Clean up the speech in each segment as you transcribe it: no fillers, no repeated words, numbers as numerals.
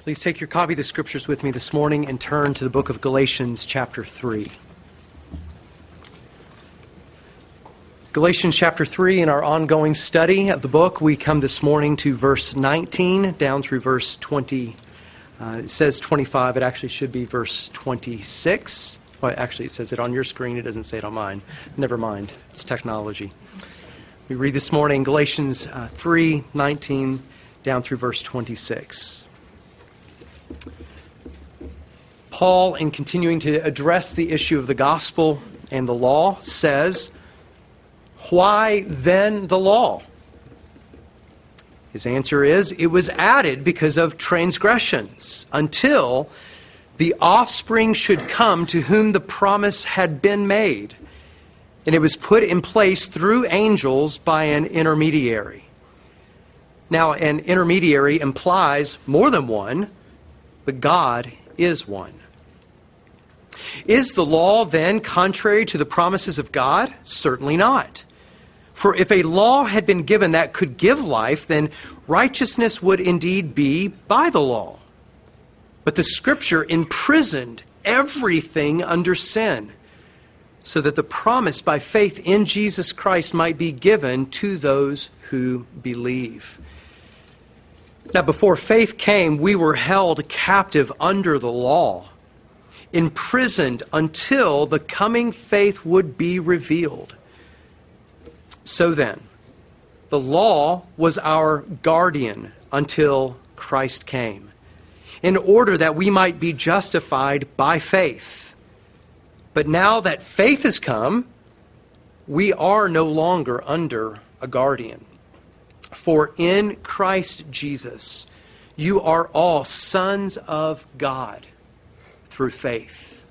Please take your copy of the Scriptures with me this morning and turn to the book of Galatians chapter 3. Galatians chapter 3, in our ongoing study of the book, we come this morning to verse 19 down through verse 20. It says 25, it actually should be verse 26. Well, actually, it says it on your screen, it doesn't say it on mine. Never mind, it's technology. We read this morning Galatians 3, 19 down through verse 26. Paul, in continuing to address the issue of the gospel and the law, says, "Why then the law?" His answer is, it was added because of transgressions, until the offspring should come to whom the promise had been made. And it was put in place through angels by an intermediary. Now, an intermediary implies more than one, but God is one. Is the law then contrary to the promises of God? Certainly not. For if a law had been given that could give life, then righteousness would indeed be by the law. But the Scripture imprisoned everything under sin, so that the promise by faith in Jesus Christ might be given to those who believe. Now, before faith came, we were held captive under the law, imprisoned until the coming faith would be revealed. So then, the law was our guardian until Christ came, in order that we might be justified by faith. But now that faith has come, we are no longer under a guardian. For in Christ Jesus, you are all sons of God through faith.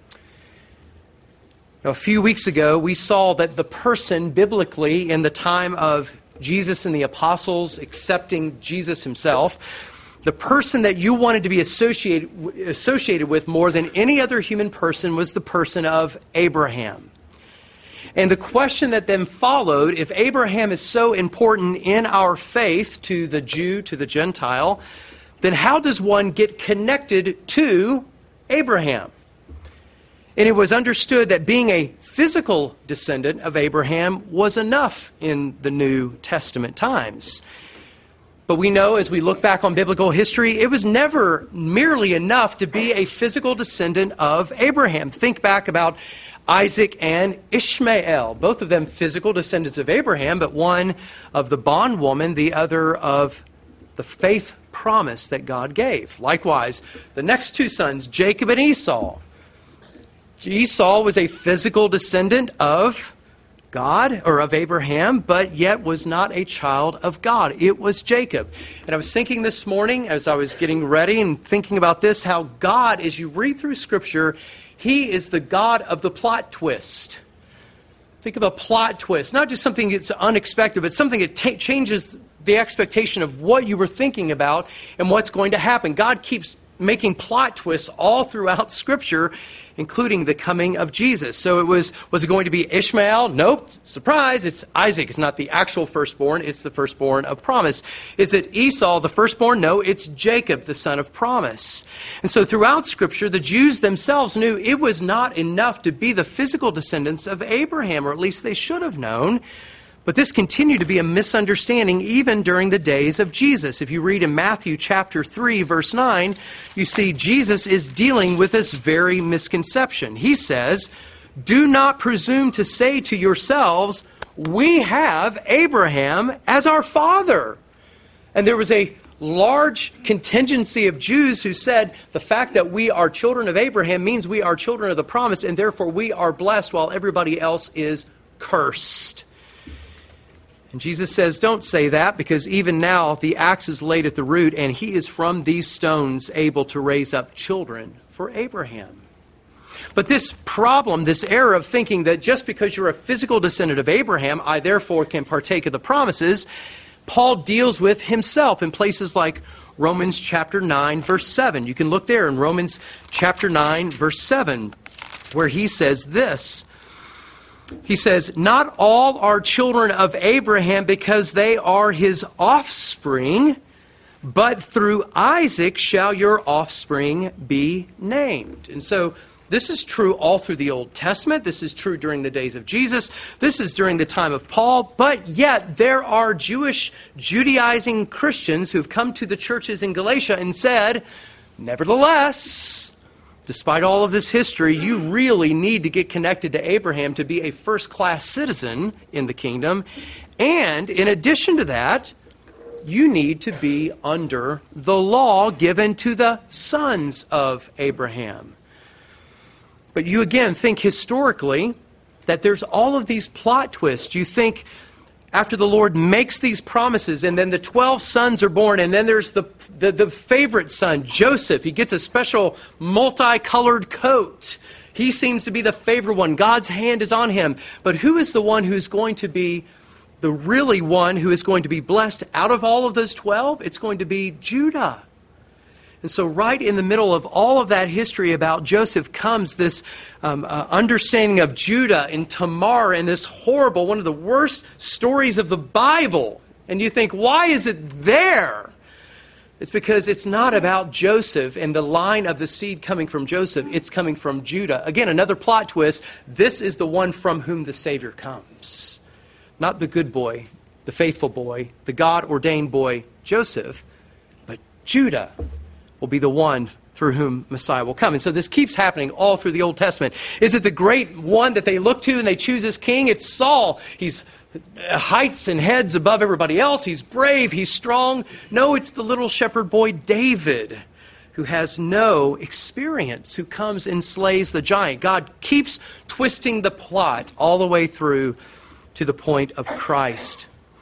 Now, a few weeks ago, we saw that the person biblically in the time of Jesus and the apostles accepting Jesus himself, the person that you wanted to be associated with more than any other human person was the person of Abraham. And the question that then followed, if Abraham is so important in our faith to the Jew, to the Gentile, then how does one get connected to Abraham? And it was understood that being a physical descendant of Abraham was enough in the New Testament times. But we know, as we look back on biblical history, it was never merely enough to be a physical descendant of Abraham. Think back about Isaac and Ishmael, both of them physical descendants of Abraham, but one of the bondwoman, the other of the faith promise that God gave. Likewise, the next two sons, Jacob and Esau. Esau was a physical descendant of God, or of Abraham, but yet was not a child of God. It was Jacob. And I was thinking this morning, as I was getting ready and thinking about this, how God, as you read through Scripture, He is the God of the plot twist. Think of a plot twist, not just something that's unexpected, but something that changes the expectation of what you were thinking about and what's going to happen. God keeps making plot twists all throughout Scripture, including the coming of Jesus. So was it going to be Ishmael? Nope. Surprise, it's Isaac. It's not the actual firstborn, it's the firstborn of promise. Is it Esau, the firstborn? No, it's Jacob, the son of promise. And so throughout Scripture, the Jews themselves knew it was not enough to be the physical descendants of Abraham, or at least they should have known. But this continued to be a misunderstanding even during the days of Jesus. If you read in Matthew chapter 3, verse 9, you see Jesus is dealing with this very misconception. He says, "Do not presume to say to yourselves, 'We have Abraham as our father.'" And there was a large contingency of Jews who said the fact that we are children of Abraham means we are children of the promise, and therefore we are blessed while everybody else is cursed. And Jesus says, don't say that, because even now the axe is laid at the root, and He is from these stones able to raise up children for Abraham. But this problem, this error of thinking that just because you're a physical descendant of Abraham, I therefore can partake of the promises, Paul deals with himself in places like Romans chapter 9, verse 7. You can look there in Romans chapter 9, verse 7, where he says this. He says, "Not all are children of Abraham because they are his offspring, but through Isaac shall your offspring be named. And so this is true all through the Old Testament. This is true during the days of Jesus. This is during the time of Paul. But yet there are Jewish Judaizing Christians who've come to the churches in Galatia and said, nevertheless, despite all of this history, you really need to get connected to Abraham to be a first-class citizen in the kingdom. And in addition to that, you need to be under the law given to the sons of Abraham. But you again think historically that there's all of these plot twists. You think after the Lord makes these promises and then the 12 sons are born and then there's the favorite son, Joseph. He gets a special multicolored coat. He seems to be the favored one. God's hand is on him. But who is the one who's going to be the really one who is going to be blessed out of all of those 12? It's going to be Judah. And so right in the middle of all of that history about Joseph comes this understanding of Judah and Tamar and this horrible, one of the worst stories of the Bible. And you think, why is it there? It's because it's not about Joseph and the line of the seed coming from Joseph. It's coming from Judah. Again, another plot twist. This is the one from whom the Savior comes. Not the good boy, the faithful boy, the God-ordained boy, Joseph, but Judah will be the one through whom Messiah will come. And so this keeps happening all through the Old Testament. Is it the great one that they look to and they choose as king? It's Saul. He's heights and heads above everybody else. He's brave. He's strong. No, it's the little shepherd boy David, who has no experience, who comes and slays the giant. God keeps twisting the plot all the way through to the point of Christ.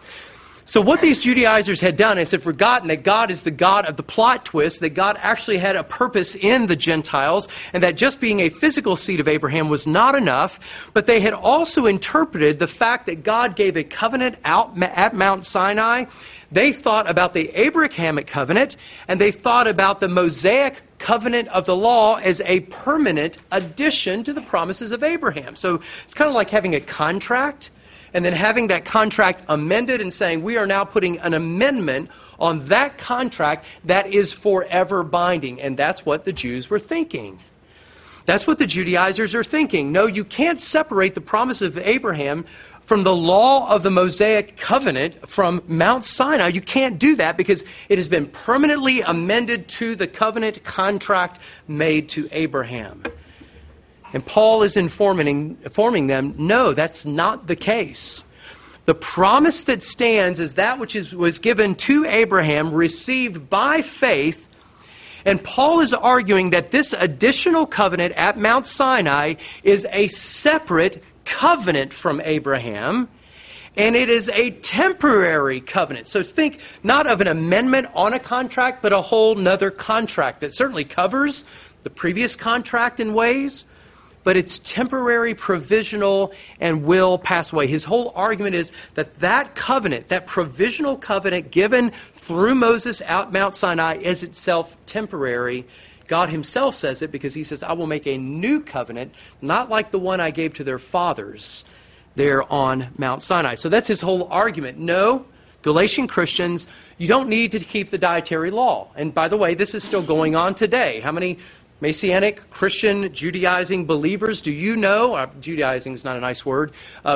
So what these Judaizers had done is had forgotten that God is the God of the plot twist, that God actually had a purpose in the Gentiles, and that just being a physical seed of Abraham was not enough, but they had also interpreted the fact that God gave a covenant out at Mount Sinai. They thought about the Abrahamic covenant, and they thought about the Mosaic covenant of the law as a permanent addition to the promises of Abraham. So it's kind of like having a contract, and then having that contract amended and saying, we are now putting an amendment on that contract that is forever binding. And that's what the Jews were thinking. That's what the Judaizers are thinking. No, you can't separate the promise of Abraham from the law of the Mosaic covenant from Mount Sinai. You can't do that because it has been permanently amended to the covenant contract made to Abraham. And Paul is informing them, no, that's not the case. The promise that stands is that which was given to Abraham, received by faith. And Paul is arguing that this additional covenant at Mount Sinai is a separate covenant from Abraham. And it is a temporary covenant. So think not of an amendment on a contract, but a whole nother contract that certainly covers the previous contract in ways, but it's temporary, provisional, and will pass away. His whole argument is that that covenant, that provisional covenant given through Moses out Mount Sinai is itself temporary. God himself says it because he says, I will make a new covenant, not like the one I gave to their fathers there on Mount Sinai. So that's his whole argument. No, Galatian Christians, you don't need to keep the dietary law. And by the way, this is still going on today. How many Messianic, Christian, Judaizing believers do you know? Judaizing is not a nice word.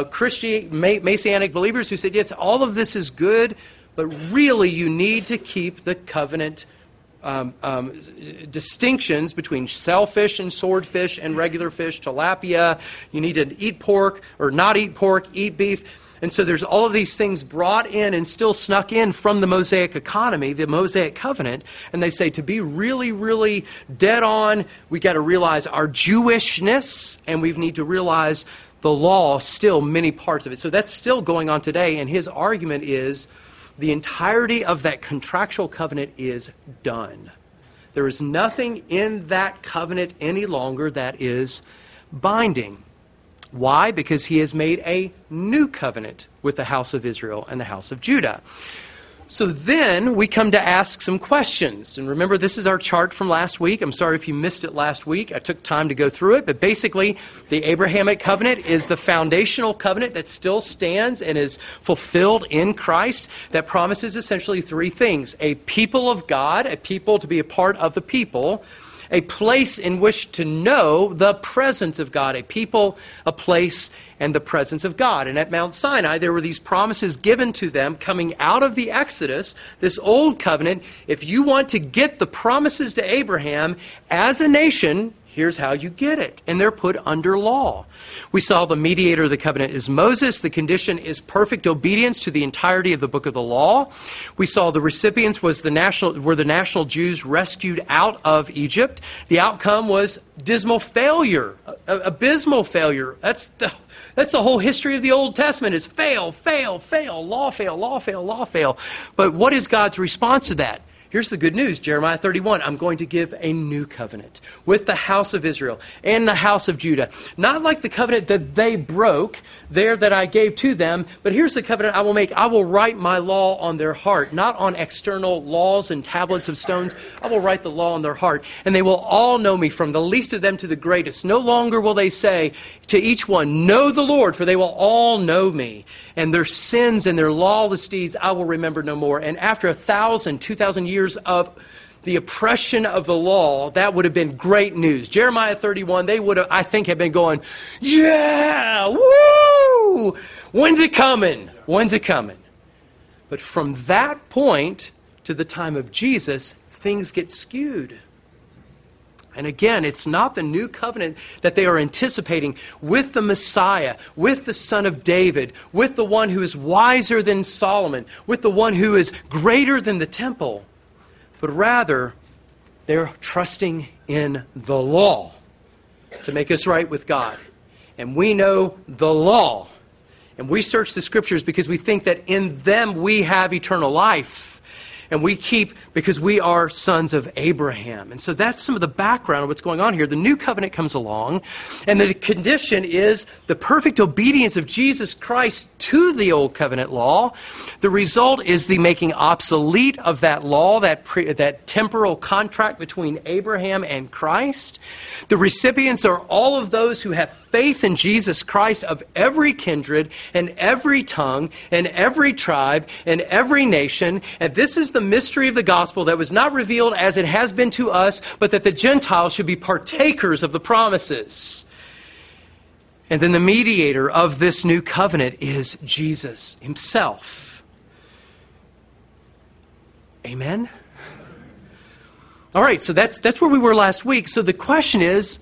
Messianic believers who said, yes, all of this is good, but really you need to keep the covenant distinctions between shellfish and swordfish and regular fish, tilapia. You need to eat pork or not eat pork, eat beef. And so there's all of these things brought in and still snuck in from the Mosaic economy, the Mosaic covenant. And they say to be really, really dead on, we got to realize our Jewishness, and we need to realize the law, still many parts of it. So that's still going on today. And his argument is the entirety of that contractual covenant is done. There is nothing in that covenant any longer that is binding. Why? Because he has made a new covenant with the house of Israel and the house of Judah. So then we come to ask some questions. And remember, this is our chart from last week. I'm sorry if you missed it last week. I took time to go through it. But basically, the Abrahamic covenant is the foundational covenant that still stands and is fulfilled in Christ that promises essentially three things: a people of God, a people to be a part of the people, a place in which to know the presence of God, a people, a place, and the presence of God. And at Mount Sinai, there were these promises given to them coming out of the Exodus, this old covenant. If you want to get the promises to Abraham as a nation, here's how you get it. And they're put under law. We saw the mediator of the covenant is Moses. The condition is perfect obedience to the entirety of the book of the law. We saw the recipients were the national Jews rescued out of Egypt. The outcome was dismal failure, abysmal failure. That's the whole history of the Old Testament is fail, fail, fail, law fail, law fail, law fail. But what is God's response to that? Here's the good news, Jeremiah 31. I'm going to give a new covenant with the house of Israel and the house of Judah. Not like the covenant that they broke there that I gave to them, but here's the covenant I will make. I will write my law on their heart, not on external laws and tablets of stones. I will write the law on their heart, and they will all know me, from the least of them to the greatest. No longer will they say to each one, know the Lord, for they will all know me. And their sins and their lawless deeds I will remember no more. And after 1,000, 2,000 years of the oppression of the law, that would have been great news. Jeremiah 31, they would have, I think, have been going, yeah, woo! When's it coming? When's it coming? But from that point to the time of Jesus, things get skewed. And again, it's not the new covenant that they are anticipating with the Messiah, with the Son of David, with the one who is wiser than Solomon, with the one who is greater than the temple. But rather, they're trusting in the law to make us right with God. And we know the law. And we search the Scriptures because we think that in them we have eternal life. And we keep, because we are sons of Abraham. And so that's some of the background of what's going on here. The new covenant comes along, and the condition is the perfect obedience of Jesus Christ to the old covenant law. The result is the making obsolete of that law, that temporal contract between Abraham and Christ. The recipients are all of those who have faith in Jesus Christ of every kindred and every tongue and every tribe and every nation. And this is the mystery of the gospel that was not revealed as it has been to us, but that the Gentiles should be partakers of the promises. And then the mediator of this new covenant is Jesus himself. Amen? All right, so that's where we were last week. So the question is,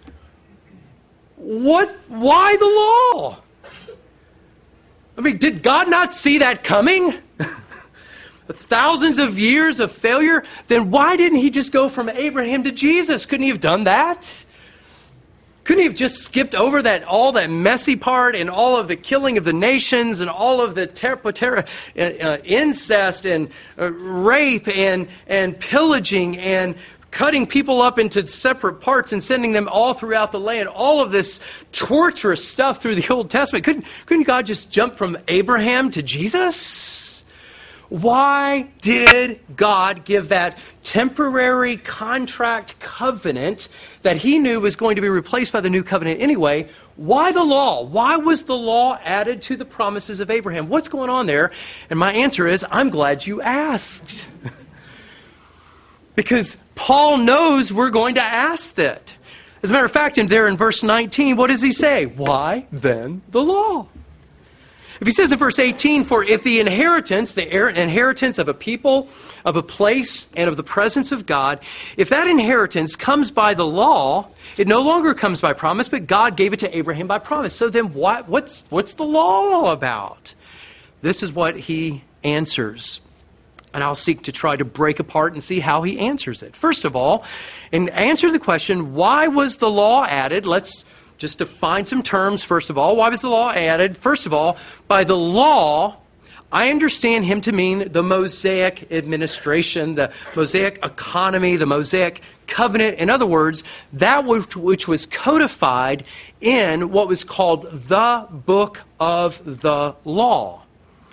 why the law? I mean, did God not see that coming? Thousands of years of failure? Then why didn't he just go from Abraham to Jesus? Couldn't he have done that? Couldn't he have just skipped over all that messy part and all of the killing of the nations and all of the incest and rape and pillaging and cutting people up into separate parts and sending them all throughout the land, all of this torturous stuff through the Old Testament? Couldn't God just jump from Abraham to Jesus? Why did God give that temporary contract covenant that he knew was going to be replaced by the new covenant anyway? Why the law? Why was the law added to the promises of Abraham? What's going on there? And my answer is, I'm glad you asked. Because Paul knows we're going to ask that. As a matter of fact, in verse 19, what does he say? Why then the law? If he says in verse 18, for if the inheritance of a people, of a place, and of the presence of God, if that inheritance comes by the law, it no longer comes by promise, but God gave it to Abraham by promise. So then what's the law all about? This is what he answers. And I'll seek to try to break apart and see how he answers it. First of all, in answer to the question, why was the law added? Let's just define some terms, first of all. Why was the law added? First of all, by the law, I understand him to mean the Mosaic administration, the Mosaic economy, the Mosaic covenant. In other words, that which was codified in what was called the book of the law.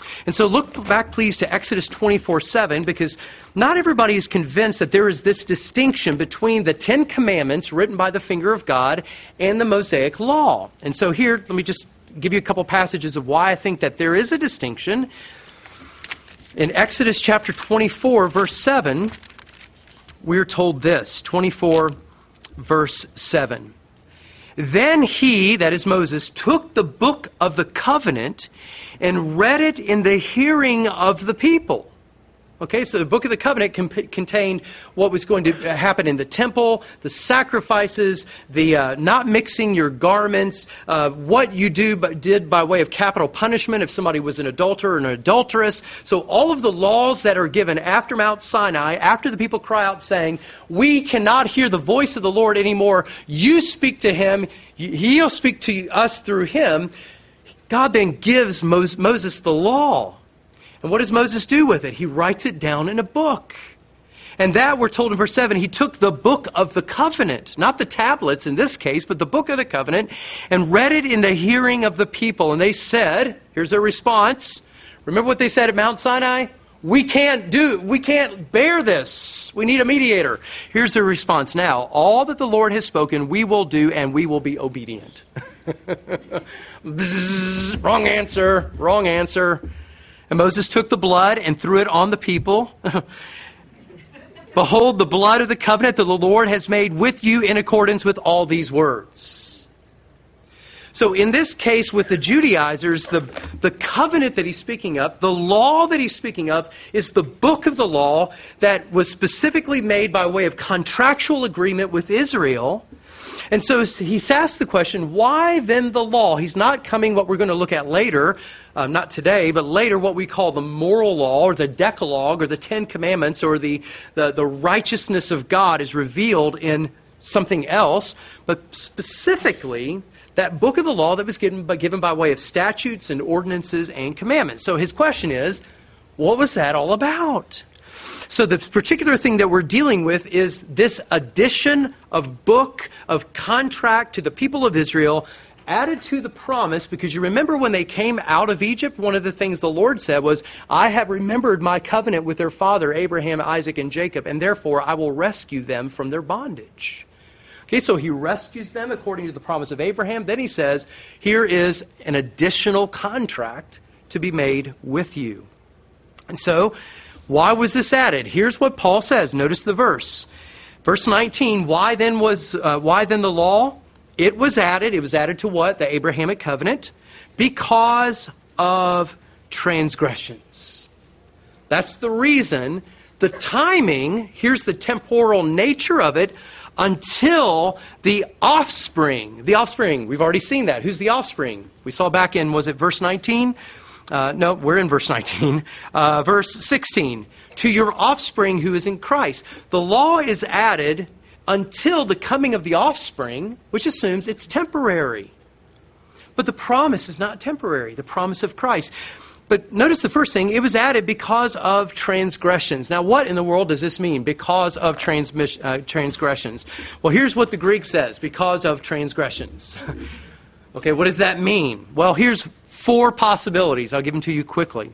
And so look back, please, to Exodus 24:7, because not everybody is convinced that there is this distinction between the Ten Commandments written by the finger of God and the Mosaic Law. And so here, let me just give you a couple passages of why I think that there is a distinction. In Exodus chapter 24, verse 7, we're told this, 24, verse 7. Then he, that is Moses, took the book of the covenant and read it in the hearing of the people. Okay, so the book of the covenant contained what was going to happen in the temple, the sacrifices, the not mixing your garments, what you did by way of capital punishment if somebody was an adulterer or an adulteress. So all of the laws that are given after Mount Sinai, after the people cry out saying, we cannot hear the voice of the Lord anymore, you speak to him, he'll speak to us through him. God then gives Moses the law. And what does Moses do with it? He writes it down in a book. And that, we're told in verse 7, he took the book of the covenant, not the tablets in this case, but the book of the covenant, and read it in the hearing of the people. And they said, here's their response. Remember what they said at Mount Sinai? We can't bear this. We need a mediator. Here's their response now. All that the Lord has spoken, we will do, and we will be obedient. Bzzz, wrong answer. And Moses took the blood and threw it on the people. Behold, the blood of the covenant that the Lord has made with you in accordance with all these words. So in this case with the Judaizers, the covenant that he's speaking of, the law that he's speaking of, is the book of the law that was specifically made by way of contractual agreement with Israel. And so he's asked the question, why then the law? He's not coming what we're going to look at later, not today, but later what we call the moral law or the Decalogue or the Ten Commandments or the righteousness of God is revealed in something else. But specifically, that book of the law that was given by way of statutes and ordinances and commandments. So his question is, what was that all about? So the particular thing that we're dealing with is this addition of book, of contract to the people of Israel, added to the promise, because you remember when they came out of Egypt, one of the things the Lord said was, I have remembered my covenant with their father, Abraham, Isaac, and Jacob, and therefore I will rescue them from their bondage. Okay, so he rescues them according to the promise of Abraham. Then he says, here is an additional contract to be made with you. And so, why was this added? Here's what Paul says. Notice the verse. Verse 19, why then the law? It was added. It was added to what? The Abrahamic covenant. Because of transgressions. That's the reason. The timing, here's the temporal nature of it, until the offspring. The offspring, we've already seen that. Who's the offspring? We saw back in, was it verse 19? No, we're in verse 19. Verse 16. To your offspring who is in Christ. The law is added until the coming of the offspring, which assumes it's temporary. But the promise is not temporary, the promise of Christ. But notice the first thing, it was added because of transgressions. Now, what in the world does this mean, because of transgressions? Well, here's what the Greek says, because of transgressions. Okay, what does that mean? Well, here's 4 possibilities. I'll give them to you quickly.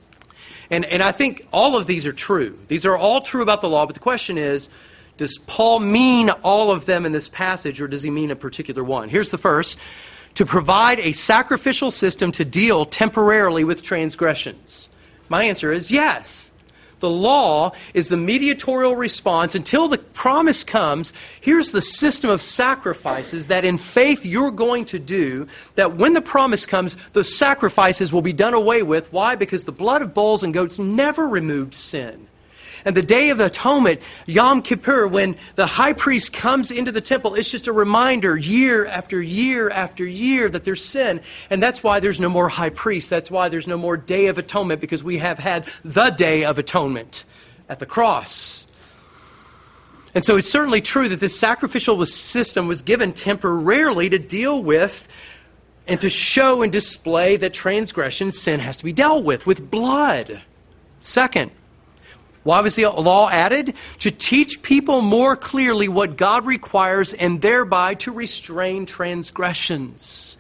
And I think all of these are true. These are all true about the law, but the question is, does Paul mean all of them in this passage, or does he mean a particular one? Here's the first. To provide a sacrificial system to deal temporarily with transgressions. My answer is yes. The law is the mediatorial response until the promise comes. Here's the system of sacrifices that in faith you're going to do, that when the promise comes, those sacrifices will be done away with. Why? Because the blood of bulls and goats never removed sin. And the Day of Atonement, Yom Kippur, when the high priest comes into the temple, it's just a reminder year after year after year that there's sin. And that's why there's no more high priest. That's why there's no more Day of Atonement, because we have had the Day of Atonement at the cross. And so it's certainly true that this sacrificial system was given temporarily to deal with and to show and display that transgression, sin has to be dealt with blood. Second, why was the law added? To teach people more clearly what God requires and thereby to restrain transgressions.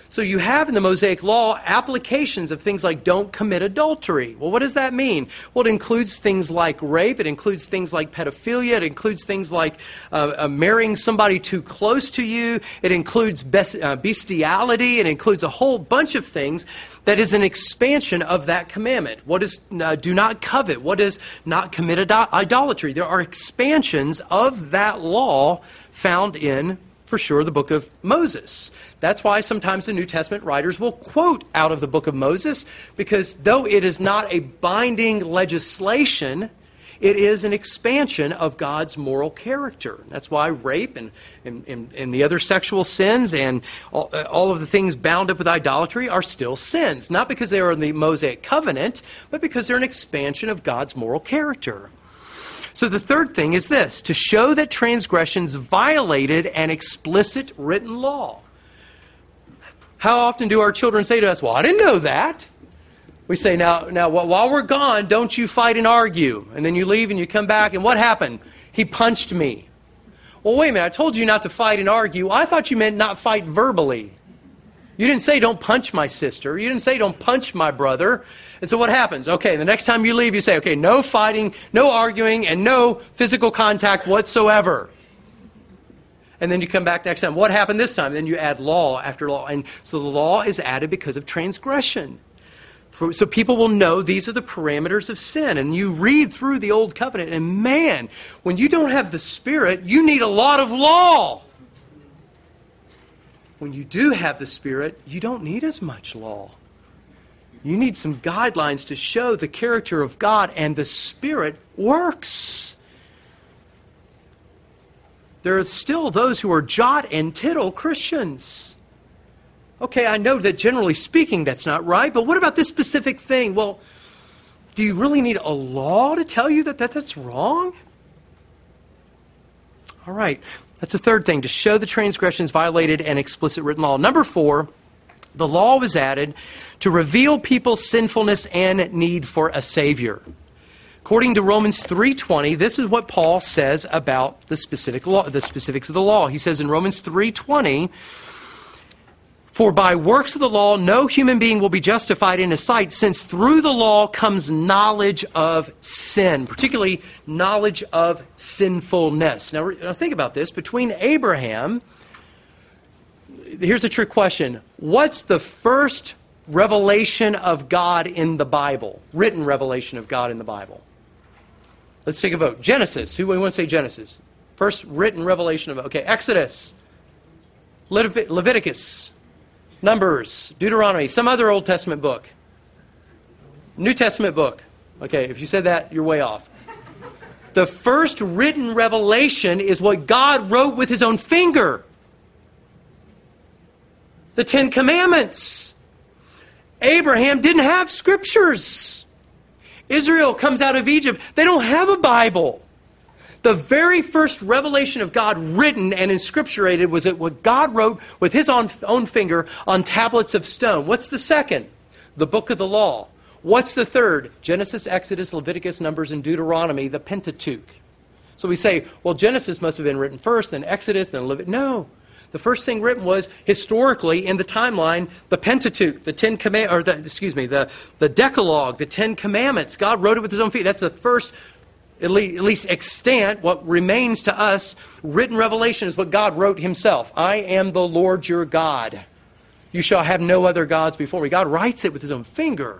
So you have in the Mosaic Law applications of things like don't commit adultery. Well, what does that mean? Well, it includes things like rape. It includes things like pedophilia. It includes things like marrying somebody too close to you. It includes bestiality. It includes a whole bunch of things that is an expansion of that commandment. What is do not covet? What is not commit idolatry? There are expansions of that law found in, for sure, the book of Moses. That's why sometimes the New Testament writers will quote out of the book of Moses, because though it is not a binding legislation, it is an expansion of God's moral character. That's why rape and the other sexual sins and all of the things bound up with idolatry are still sins. Not because they are in the Mosaic covenant, but because they're an expansion of God's moral character. So the third thing is this: to show that transgressions violated an explicit written law. How often do our children say to us, well, I didn't know that? We say, now, while we're gone, don't you fight and argue. And then you leave and you come back, and what happened? He punched me. Well, wait a minute, I told you not to fight and argue. I thought you meant not fight verbally. You didn't say don't punch my sister. You didn't say don't punch my brother. And so what happens? Okay, the next time you leave, you say, okay, no fighting, no arguing, and no physical contact whatsoever. And then you come back next time. What happened this time? Then you add law after law. And so the law is added because of transgression. So people will know these are the parameters of sin. And you read through the Old Covenant, and man, when you don't have the Spirit, you need a lot of law. When you do have the Spirit, you don't need as much law. You need some guidelines to show the character of God, and the Spirit works. There are still those who are jot and tittle Christians. Okay, I know that generally speaking that's not right, but what about this specific thing? Well, do you really need a law to tell you that that's wrong? All right, that's the third thing, to show the transgressions violated an explicit written law. Number 4, the law was added to reveal people's sinfulness and need for a Savior. According to Romans 3:20, this is what Paul says about the specific law, the specifics of the law. He says in Romans 3:20, "For by works of the law no human being will be justified in his sight, since through the law comes knowledge of sin," particularly knowledge of sinfulness. Now think about this. Between Abraham, here's a trick question. What's the first revelation of God in the Bible? Written revelation of God in the Bible. Let's take a vote. Genesis. Who want to say Genesis? First written revelation of, okay, Exodus, Leviticus, Numbers, Deuteronomy, some other Old Testament book. New Testament book. Okay, if you said that, you're way off. The first written revelation is what God wrote with his own finger. The Ten Commandments. Abraham didn't have scriptures. Israel comes out of Egypt. They don't have a Bible. The very first revelation of God written and inscripturated was what God wrote with his own finger on tablets of stone. What's the second? The book of the law. What's the third? Genesis, Exodus, Leviticus, Numbers, and Deuteronomy, the Pentateuch. So we say, well, Genesis must have been written first, then Exodus, then Leviticus. No. The first thing written was, historically, in the timeline, the Pentateuch, the Decalogue, the Ten Commandments. God wrote it with his own feet. That's the first, at least extant, what remains to us, written revelation is what God wrote himself. I am the Lord your God. You shall have no other gods before me. God writes it with his own finger.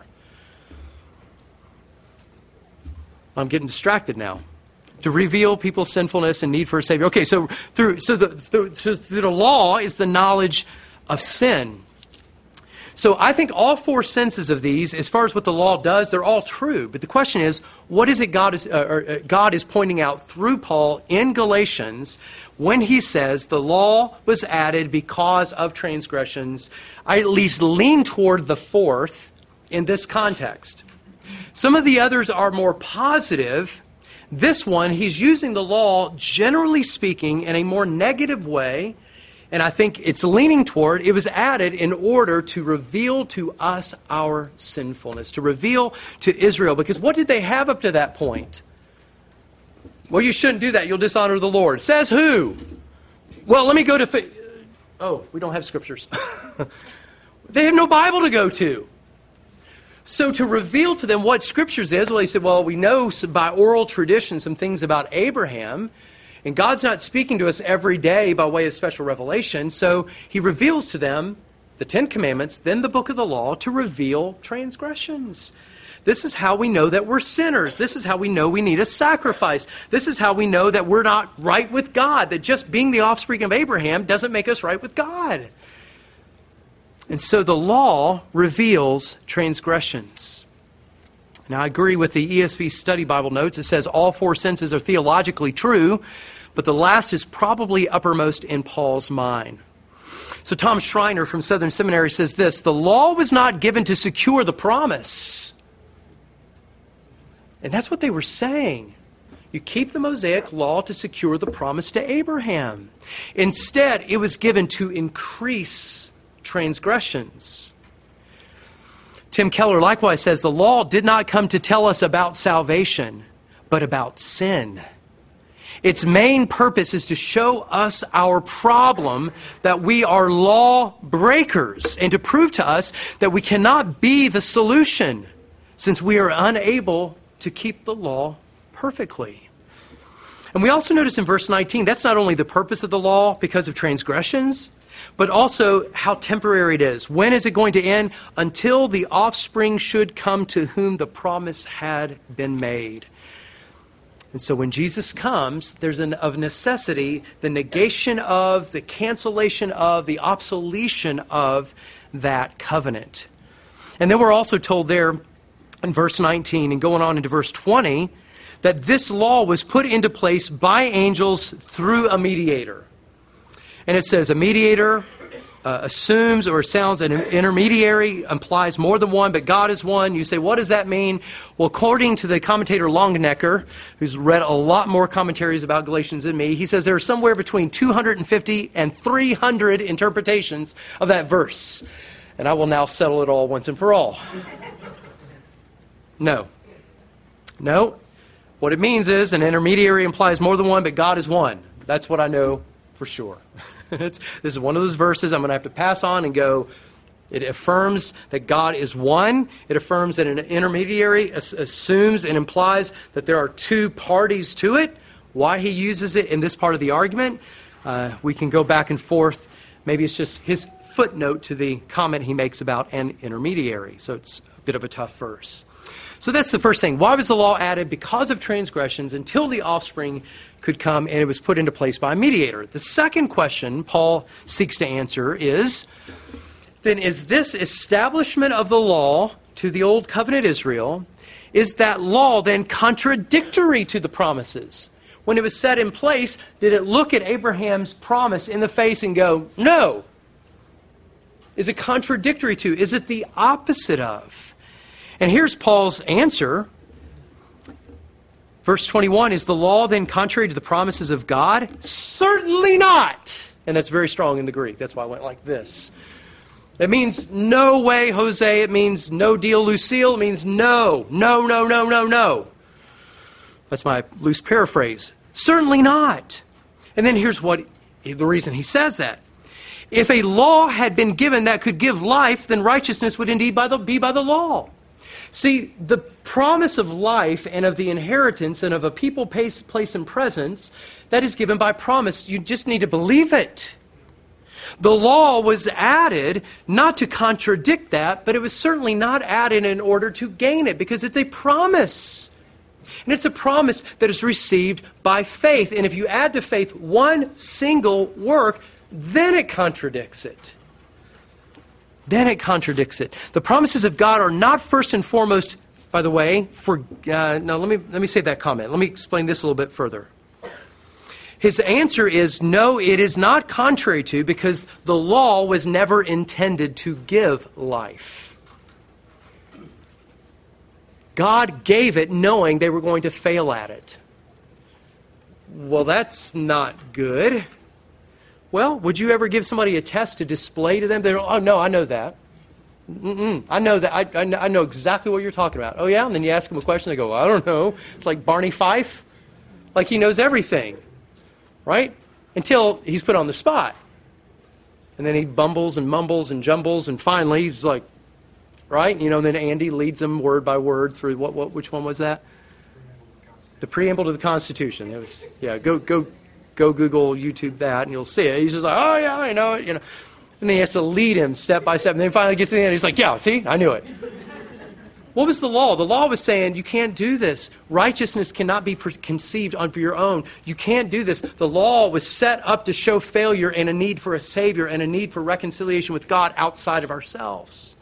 I'm getting distracted now. To reveal people's sinfulness and need for a Savior. Okay, so through the law is the knowledge of sin. So I think all 4 senses of these, as far as what the law does, they're all true. But the question is, what is it God is pointing out through Paul in Galatians when he says the law was added because of transgressions? I at least lean toward the 4th in this context. Some of the others are more positive. This one, he's using the law, generally speaking, in a more negative way, and I think it's leaning toward, it was added in order to reveal to us our sinfulness, to reveal to Israel, because what did they have up to that point? Well, you shouldn't do that, you'll dishonor the Lord. Says who? Well, let me go to... we don't have scriptures. They have no Bible to go to. So to reveal to them what Scriptures is, well, he said, well, we know by oral tradition some things about Abraham, and God's not speaking to us every day by way of special revelation, so he reveals to them the Ten Commandments, then the book of the law, to reveal transgressions. This is how we know that we're sinners. This is how we know we need a sacrifice. This is how we know that we're not right with God, that just being the offspring of Abraham doesn't make us right with God. And so the law reveals transgressions. Now, I agree with the ESV Study Bible notes. It says all four senses are theologically true, but the last is probably uppermost in Paul's mind. So Tom Schreiner from Southern Seminary says this: the law was not given to secure the promise. And that's what they were saying. You keep the Mosaic law to secure the promise to Abraham. Instead, it was given to increase transgressions. Tim Keller likewise says the law did not come to tell us about salvation, but about sin. Its main purpose is to show us our problem, that we are law breakers, and to prove to us that we cannot be the solution, since we are unable to keep the law perfectly. And we also notice in verse 19, that's not only the purpose of the law because of transgressions, but also how temporary it is. When is it going to end? Until the offspring should come to whom the promise had been made. And so when Jesus comes, there's of necessity the negation of, the cancellation of, the obsolescence of that covenant. And then we're also told there in verse 19 and going on into verse 20 that this law was put into place by angels through a mediator. And it says a mediator assumes or sounds an intermediary, implies more than one, but God is one. You say, what does that mean? Well, according to the commentator Longenecker, who's read a lot more commentaries about Galatians than me, he says there are somewhere between 250 and 300 interpretations of that verse. And I will now settle it all once and for all. No. What it means is an intermediary implies more than one, but God is one. That's what I know for sure. This is one of those verses I'm going to have to pass on and go, it affirms that God is one. It affirms that an intermediary assumes and implies that there are two parties to it. Why he uses it in this part of the argument, we can go back and forth. Maybe it's just his footnote to the comment he makes about an intermediary. So it's a bit of a tough verse. So that's the first thing. Why was the law added? Because of transgressions until the offspring could come, and it was put into place by a mediator. The second question Paul seeks to answer is, then is this establishment of the law to the old covenant Israel, is that law then contradictory to the promises? When it was set in place, did it look at Abraham's promise in the face and go, no? Is it contradictory to? Is it the opposite of? And here's Paul's answer. Verse 21, is the law then contrary to the promises of God? Certainly not. And that's very strong in the Greek. That's why I went like this. It means no way, Jose. It means no deal, Lucille. It means no. That's my loose paraphrase. Certainly not. And then here's what the reason he says that. If a law had been given that could give life, then righteousness would indeed be by the law. See, the promise of life and of the inheritance and of a people, place, and presence, that is given by promise. You just need to believe it. The law was added not to contradict that, but it was certainly not added in order to gain it, because it's a promise. And it's a promise that is received by faith. And if you add to faith one single work, then it contradicts it. The promises of God are not first and foremost, by the way, let me save that comment. Let me explain this a little bit further. His answer is no, it is not contrary to, because the law was never intended to give life. God gave it knowing they were going to fail at it. Well, that's not good. Well, would you ever give somebody a test to display to them? They're, oh, no, I know that. I know that. I know exactly what you're talking about. Oh, yeah? And then you ask them a question, they go, well, I don't know. It's like Barney Fife. Like he knows everything, right? Until he's put on the spot. And then he bumbles and mumbles and jumbles, and finally he's like, right? You know, and then Andy leads them word by word through which one was that? The preamble to the Constitution. It was, yeah, go Google, YouTube that, and you'll see it. He's just like, oh yeah, I know it, you know. And then he has to lead him step by step. And then finally gets to the end, he's like, yeah, see, I knew it. What was the law? The law was saying, you can't do this. Righteousness cannot be conceived on for your own. You can't do this. The law was set up to show failure and a need for a Savior and a need for reconciliation with God outside of ourselves.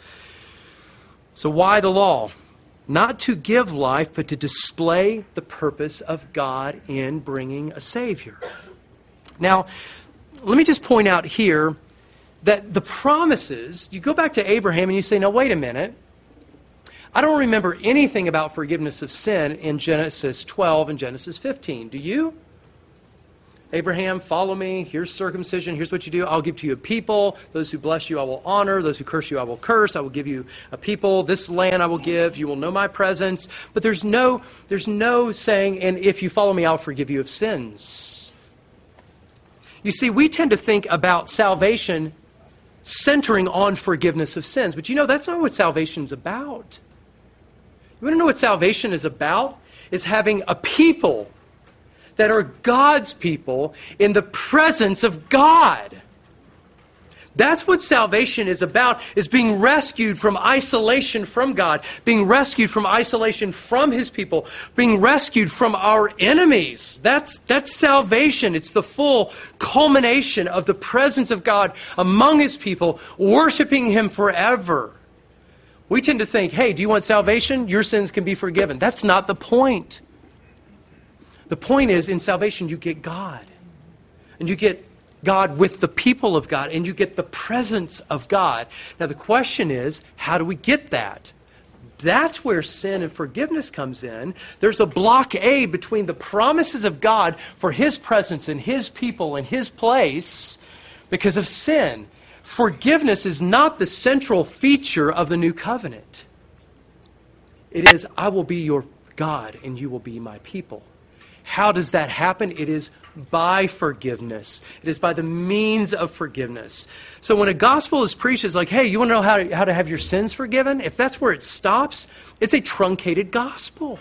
So why the law? Not to give life, but to display the purpose of God in bringing a Savior. Now, let me just point out here that the promises, you go back to Abraham and you say, now wait a minute. I don't remember anything about forgiveness of sin in Genesis 12 and Genesis 15. Do you? Abraham, follow me. Here's circumcision. Here's what you do. I'll give to you a people. Those who bless you, I will honor. Those who curse you, I will curse. I will give you a people. This land I will give. You will know my presence. But there's no saying, and if you follow me, I'll forgive you of sins. You see, we tend to think about salvation centering on forgiveness of sins. But you know, that's not what salvation's about. You want to know what salvation is about? Is having a people that are God's people in the presence of God. That's what salvation is about, is being rescued from isolation from God, being rescued from isolation from His people, being rescued from our enemies. That's salvation. It's the full culmination of the presence of God among His people, worshiping Him forever. We tend to think, hey, do you want salvation? Your sins can be forgiven. That's not the point. The point is, in salvation, you get God. And you get God with the people of God. And you get the presence of God. Now, the question is, how do we get that? That's where sin and forgiveness comes in. There's a blockade between the promises of God for His presence and His people and His place because of sin. Forgiveness is not the central feature of the new covenant. It is, I will be your God and you will be my people. How does that happen? It is by forgiveness. It is by the means of forgiveness. So when a gospel is preached, it's like, hey, you want to know how to have your sins forgiven? If that's where it stops, it's a truncated gospel.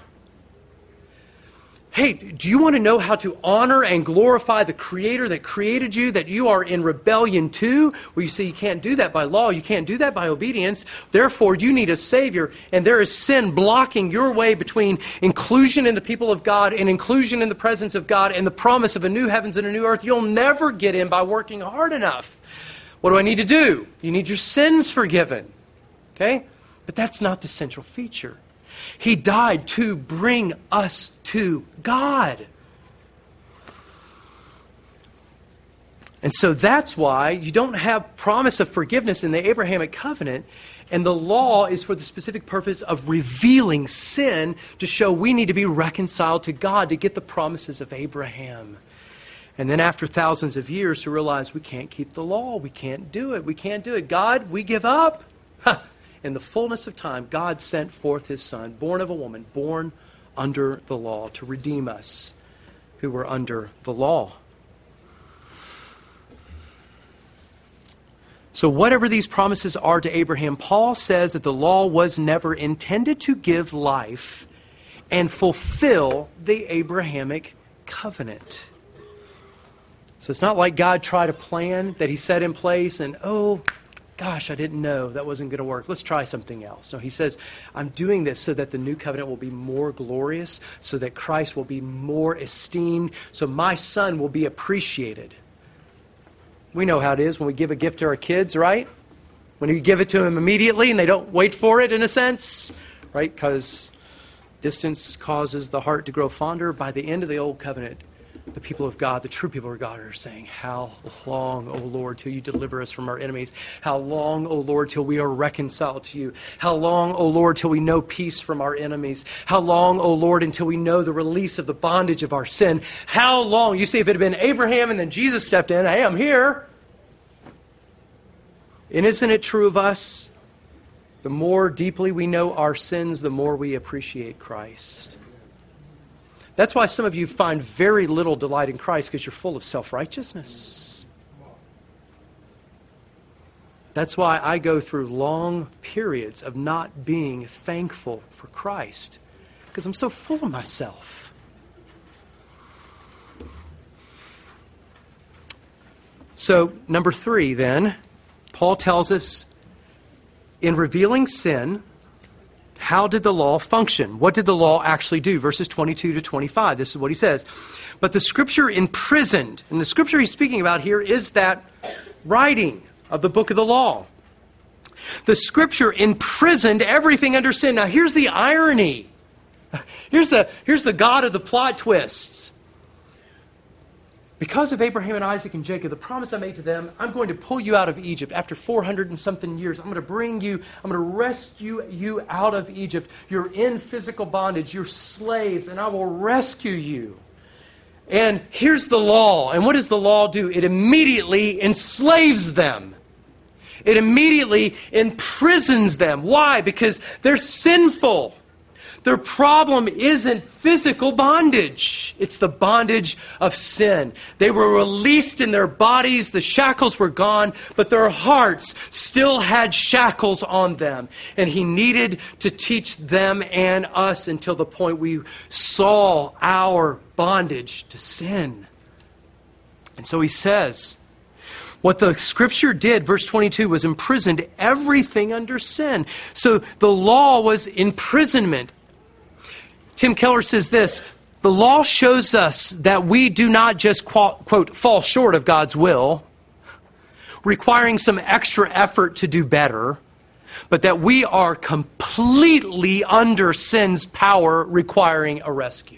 Hey, do you want to know how to honor and glorify the Creator that created you, that you are in rebellion to? Well, you see, you can't do that by law. You can't do that by obedience. Therefore, you need a Savior. And there is sin blocking your way between inclusion in the people of God and inclusion in the presence of God and the promise of a new heavens and a new earth. You'll never get in by working hard enough. What do I need to do? You need your sins forgiven. Okay? But that's not the central feature. He died to bring us to God. And so that's why you don't have promise of forgiveness in the Abrahamic covenant, and the law is for the specific purpose of revealing sin to show we need to be reconciled to God to get the promises of Abraham. And then after thousands of years to realize we can't keep the law, we can't do it, we can't do it. God, we give up. In the fullness of time, God sent forth His Son, born of a woman, born under the law, to redeem us who were under the law. So whatever these promises are to Abraham, Paul says that the law was never intended to give life and fulfill the Abrahamic covenant. So it's not like God tried a plan that He set in place and, gosh, I didn't know that wasn't going to work. Let's try something else. No, He says, I'm doing this so that the new covenant will be more glorious, so that Christ will be more esteemed, so my Son will be appreciated. We know how it is when we give a gift to our kids, right? When you give it to them immediately and they don't wait for it, in a sense, right? Because distance causes the heart to grow fonder. By the end of the old covenant, the people of God, the true people of God, are saying, how long, O Lord, till you deliver us from our enemies? How long, O Lord, till we are reconciled to you? How long, O Lord, till we know peace from our enemies? How long, O Lord, until we know the release of the bondage of our sin? How long? You see, if it had been Abraham and then Jesus stepped in, hey, I'm here. And isn't it true of us? The more deeply we know our sins, the more we appreciate Christ. That's why some of you find very little delight in Christ, because you're full of self-righteousness. That's why I go through long periods of not being thankful for Christ, because I'm so full of myself. So, number 3 then, Paul tells us, in revealing sin, how did the law function? What did the law actually do? Verses 22 to 25, this is what he says. But the Scripture imprisoned, and the Scripture he's speaking about here is that writing of the book of the law. The Scripture imprisoned everything under sin. Now here's the irony. Here's the God of the plot twists. Because of Abraham and Isaac and Jacob, the promise I made to them, I'm going to pull you out of Egypt after 400 and something years. I'm going to rescue you out of Egypt. You're in physical bondage. You're slaves, and I will rescue you. And here's the law. And what does the law do? It immediately enslaves them. It immediately imprisons them. Why? Because they're sinful. Their problem isn't physical bondage. It's the bondage of sin. They were released in their bodies. The shackles were gone, but their hearts still had shackles on them. And he needed to teach them and us until the point we saw our bondage to sin. And so he says, what the Scripture did, verse 22, was imprisoned everything under sin. So the law was imprisonment. Tim Keller says this, the law shows us that we do not just, quote, fall short of God's will, requiring some extra effort to do better, but that we are completely under sin's power, requiring a rescue.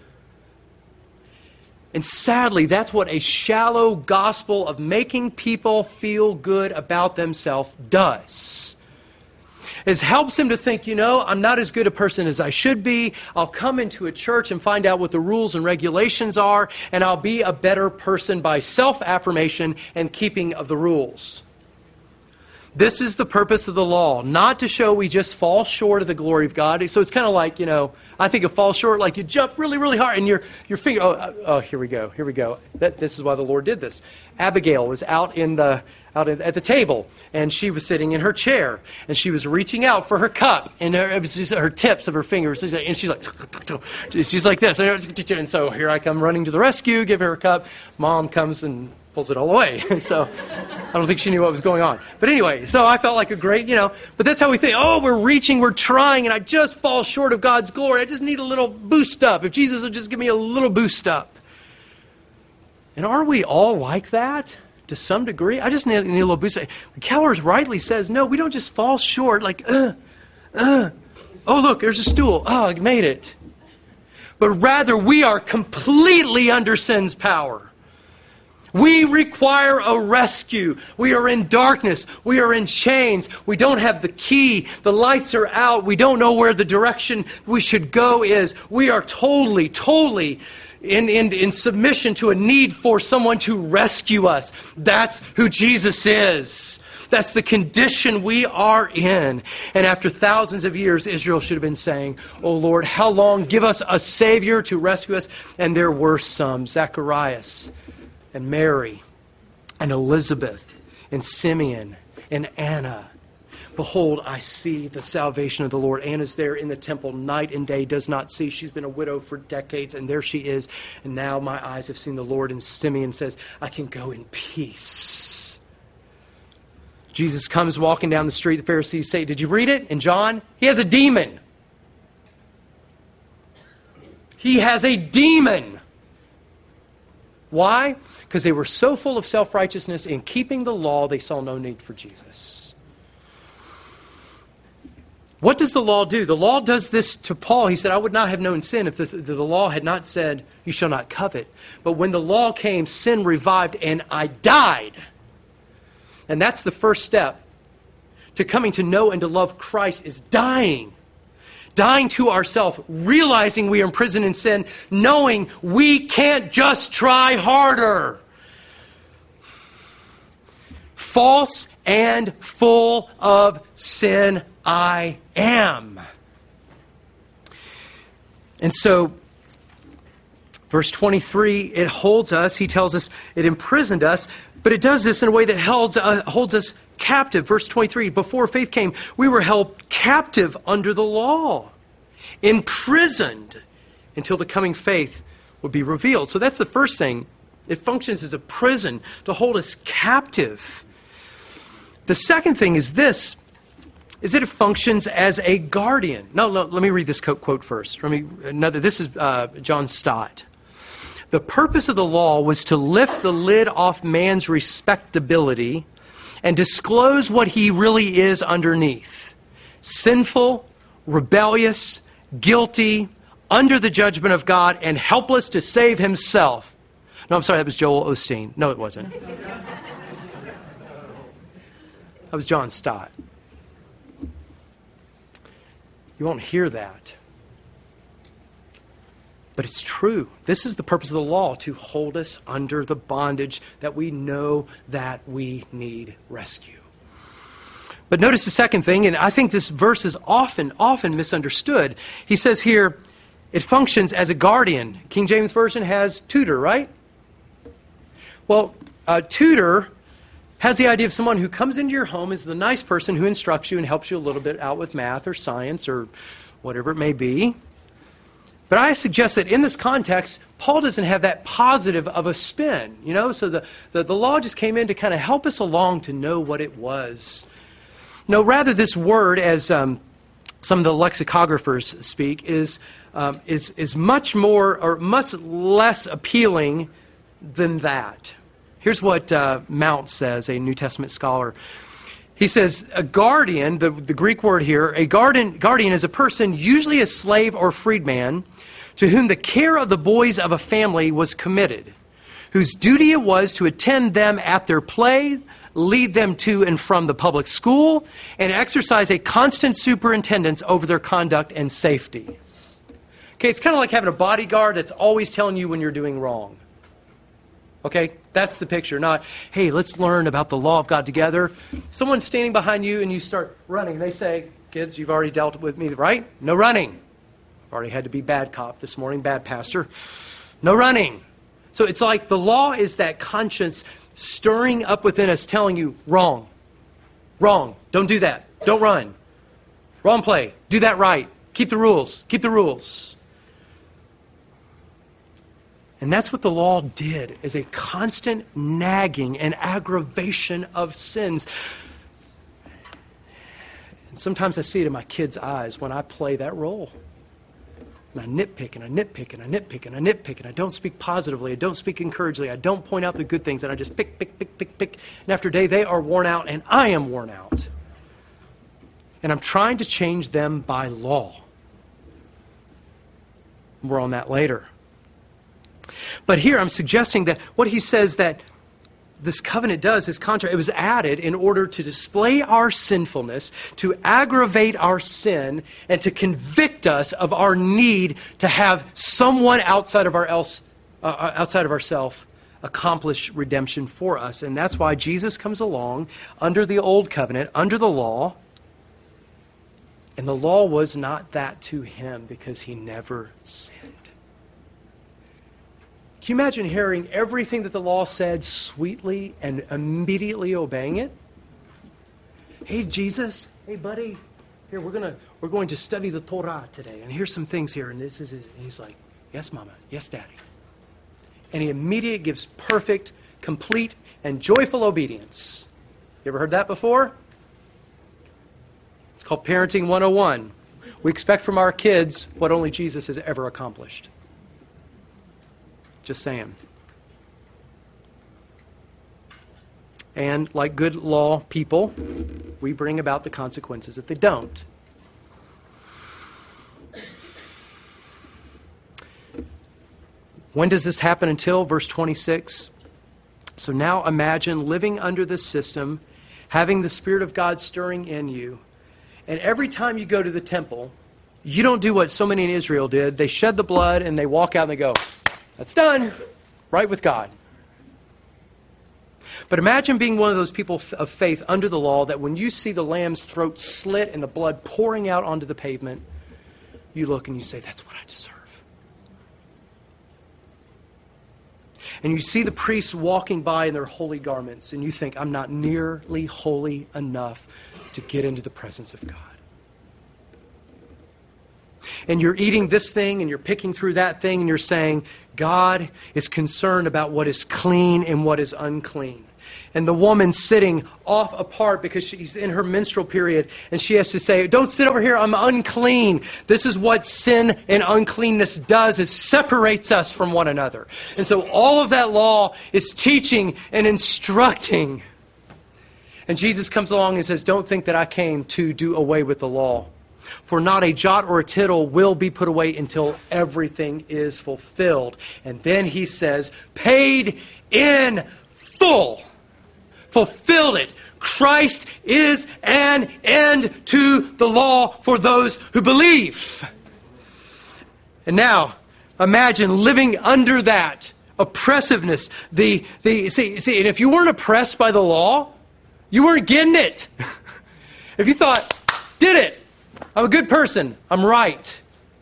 And sadly, that's what a shallow gospel of making people feel good about themselves does. It helps him to think, I'm not as good a person as I should be. I'll come into a church and find out what the rules and regulations are, and I'll be a better person by self-affirmation and keeping of the rules. This is the purpose of the law, not to show we just fall short of the glory of God. So it's kind of like, I think of fall short, like you jump really, really hard, and your finger, here we go. This is why the Lord did this. Abigail was out at the table, and she was sitting in her chair, and she was reaching out for her cup, and it was just her tips of her fingers, and she's like this, and so here I come running to the rescue, give her a cup. Mom comes and pulls it all away. So I don't think she knew what was going on. But anyway, so I felt like a great, but that's how we think. Oh, we're reaching, we're trying, and I just fall short of God's glory. I just need a little boost up. If Jesus would just give me a little boost up. And are we all like that? To some degree? I just need a little boost. Keller rightly says, no, we don't just fall short like, oh, look, there's a stool. Oh, I made it. But rather, we are completely under sin's power. We require a rescue. We are in darkness. We are in chains. We don't have the key. The lights are out. We don't know where the direction we should go is. We are totally in submission to a need for someone to rescue us. That's who Jesus is. That's the condition we are in. And after thousands of years, Israel should have been saying, oh Lord, how long? Give us a Savior to rescue us. And there were some, Zacharias and Mary and Elizabeth and Simeon and Anna. Behold, I see the salvation of the Lord. Anna's there in the temple night and day, does not see. She's been a widow for decades, and there she is. And now my eyes have seen the Lord. And Simeon says, I can go in peace. Jesus comes walking down the street. The Pharisees say, did you read it in John? He has a demon. He has a demon. Why? Because they were so full of self-righteousness in keeping the law, they saw no need for Jesus. What does the law do? The law does this to Paul. He said, I would not have known sin if the law had not said, you shall not covet. But when the law came, sin revived, and I died. And that's the first step to coming to know and to love Christ, is dying. Dying to ourselves, realizing we are imprisoned in sin, knowing we can't just try harder. False and full of sin I am. And so, verse 23, it holds us, he tells us, it imprisoned us, but it does this in a way that holds us captive. Verse 23, before faith came, we were held captive under the law, imprisoned until the coming faith would be revealed. So that's the first thing. It functions as a prison to hold us captive. The second thing is this, is that it functions as a guardian. No, let me read this quote first. This is John Stott. The purpose of the law was to lift the lid off man's respectability and disclose what he really is underneath. Sinful, rebellious, guilty, under the judgment of God, and helpless to save himself. No, I'm sorry, that was Joel Osteen. No, it wasn't. That was John Stott. You won't hear that. But it's true. This is the purpose of the law, to hold us under the bondage that we know that we need rescue. But notice the second thing, and I think this verse is often misunderstood. He says here, it functions as a guardian. King James Version has tutor, right? Well, tutor has the idea of someone who comes into your home, is the nice person who instructs you and helps you a little bit out with math or science or whatever it may be. But I suggest that in this context, Paul doesn't have that positive of a spin, so the law just came in to kind of help us along to know what it was. No, rather this word, as some of the lexicographers speak, is much more or much less appealing than that. Here's what Mount says, a New Testament scholar. He says, a guardian, the Greek word here, a guardian is a person, usually a slave or freedman, to whom the care of the boys of a family was committed, whose duty it was to attend them at their play, lead them to and from the public school, and exercise a constant superintendence over their conduct and safety. Okay, it's kind of like having a bodyguard that's always telling you when you're doing wrong. Okay, that's the picture. Not, hey, let's learn about the law of God together. Someone's standing behind you and you start running. They say, kids, you've already dealt with me, right? No running. I've already had to be bad cop this morning, bad pastor. No running. So it's like the law is that conscience stirring up within us, telling you, wrong, don't do that, don't run, wrong play, do that right, keep the rules. And that's what the law did, is a constant nagging and aggravation of sins. And sometimes I see it in my kids' eyes when I play that role. And I nitpick and I nitpick and I nitpick and I nitpick and I don't speak positively, I don't speak encouragingly, I don't point out the good things, and I just pick. And after a day, they are worn out and I am worn out. And I'm trying to change them by law. More on that later. But here I'm suggesting that what he says that this covenant does is contrary. It was added in order to display our sinfulness, to aggravate our sin, and to convict us of our need to have someone outside of ourselves accomplish redemption for us. And that's why Jesus comes along under the old covenant, under the law. And the law was not that to him because he never sinned. Can you imagine hearing everything that the law said sweetly and immediately obeying it? Hey, Jesus. Hey, buddy. Here, we're going to study the Torah today. And here's some things here. And this is it. And he's like, yes, Mama. Yes, Daddy. And he immediately gives perfect, complete, and joyful obedience. You ever heard that before? It's called Parenting 101. We expect from our kids what only Jesus has ever accomplished. Just saying. And like good law people, we bring about the consequences if they don't. When does this happen until? Verse 26. So now imagine living under this system, having the Spirit of God stirring in you. And every time you go to the temple, you don't do what so many in Israel did. They shed the blood and they walk out and they go, that's done. Right with God. But imagine being one of those people of faith under the law that when you see the lamb's throat slit and the blood pouring out onto the pavement, you look and you say, that's what I deserve. And you see the priests walking by in their holy garments, and you think, I'm not nearly holy enough to get into the presence of God. And you're eating this thing, and you're picking through that thing, and you're saying, God is concerned about what is clean and what is unclean. And the woman sitting off apart because she's in her menstrual period, and she has to say, don't sit over here, I'm unclean. This is what sin and uncleanness does, is separates us from one another. And so all of that law is teaching and instructing. And Jesus comes along and says, don't think that I came to do away with the law. For not a jot or a tittle will be put away until everything is fulfilled. And then he says, paid in full. Fulfilled it. Christ is an end to the law for those who believe. And now, imagine living under that oppressiveness. See, and if you weren't oppressed by the law, you weren't getting it. If you thought, did it, I'm a good person, I'm right.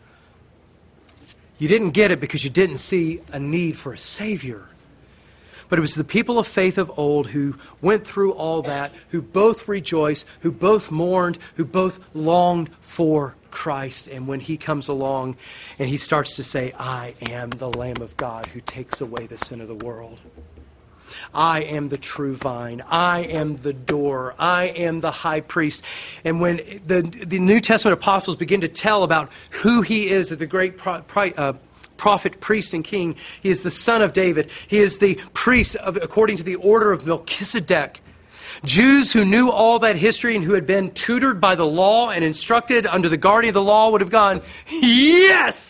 You didn't get it because you didn't see a need for a Savior. But it was the people of faith of old who went through all that, who both rejoiced, who both mourned, who both longed for Christ. And when he comes along and he starts to say, I am the Lamb of God who takes away the sin of the world. I am the true vine. I am the door. I am the high priest. And when the New Testament apostles begin to tell about who he is, the great prophet, priest, and king, he is the son of David. He is the priest according to the order of Melchizedek. Jews who knew all that history and who had been tutored by the law and instructed under the guardian of the law would have gone, yes!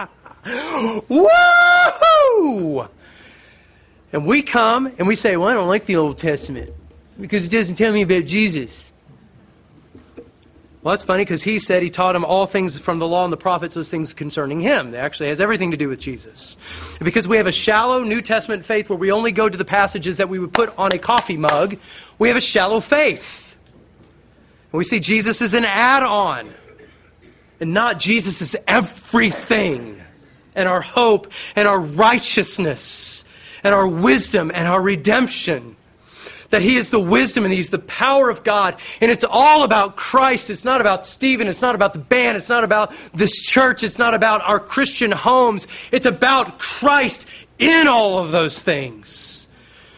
Woo! And we come and we say, well, I don't like the Old Testament because it doesn't tell me about Jesus. Well, that's funny because he said he taught him all things from the law and the prophets, those things concerning him. It actually has everything to do with Jesus. And because we have a shallow New Testament faith where we only go to the passages that we would put on a coffee mug, we have a shallow faith. And we see Jesus as an add-on and not Jesus as everything, and our hope and our righteousness and our wisdom and our redemption. That he is the wisdom and he's the power of God. And it's all about Christ. It's not about Stephen. It's not about the band. It's not about this church. It's not about our Christian homes. It's about Christ in all of those things.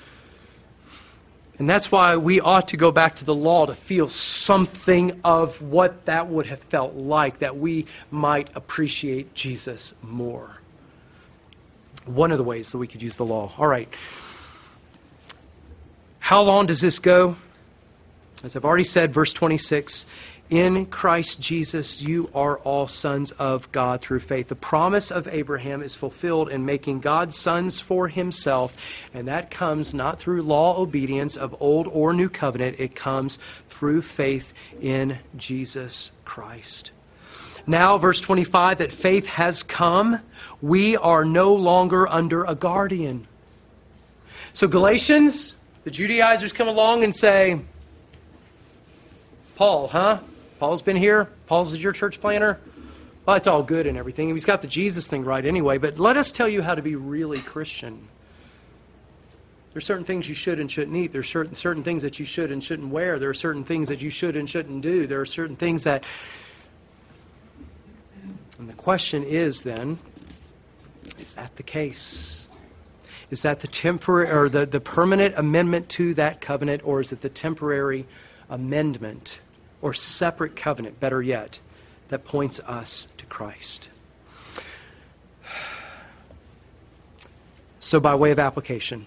And that's why we ought to go back to the law to feel something of what that would have felt like, that we might appreciate Jesus more. One of the ways that we could use the law. All right. How long does this go? As I've already said, verse 26, in Christ Jesus you are all sons of God through faith. The promise of Abraham is fulfilled in making God sons for himself, and that comes not through law obedience of old or new covenant. It comes through faith in Jesus Christ. Now, verse 25, that faith has come, we are no longer under a guardian. So Galatians, the Judaizers come along and say, Paul, huh? Paul's been here? Paul's your church planner? Well, it's all good and everything. He's got the Jesus thing right anyway, but let us tell you how to be really Christian. There's certain things you should and shouldn't eat. There's certain things that you should and shouldn't wear. There are certain things that you should and shouldn't do. There are certain things that... And the question is then, is that the case? Is that the temporary or the permanent amendment to that covenant, or is it the temporary amendment or separate covenant, better yet, that points us to Christ? So by way of application,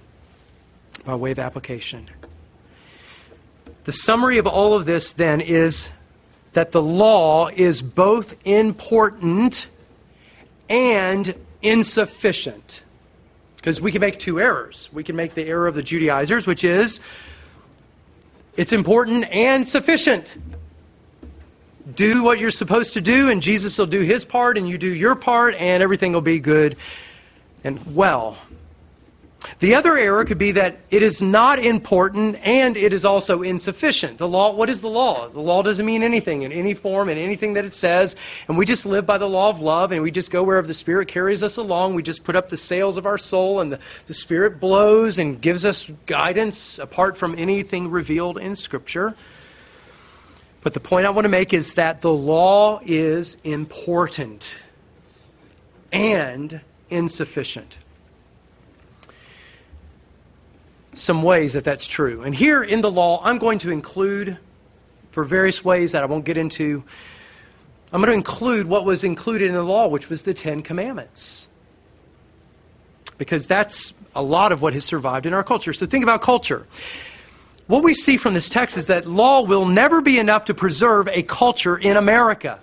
the summary of all of this then is that the law is both important and insufficient. Because we can make two errors. We can make the error of the Judaizers, which is, it's important and sufficient. Do what you're supposed to do, and Jesus will do his part, and you do your part, and everything will be good and well. The other error could be that it is not important and it is also insufficient. The law, what is the law? The law doesn't mean anything in any form, in anything that it says, and we just live by the law of love, and we just go wherever the Spirit carries us along. We just put up the sails of our soul, and the Spirit blows and gives us guidance apart from anything revealed in Scripture. But the point I want to make is that the law is important and insufficient. Some ways that that's true. And here in the law, I'm going to include, for various ways that I won't get into, I'm going to include what was included in the law, which was the Ten Commandments. Because that's a lot of what has survived in our culture. So think about culture. What we see from this text is that law will never be enough to preserve a culture in America.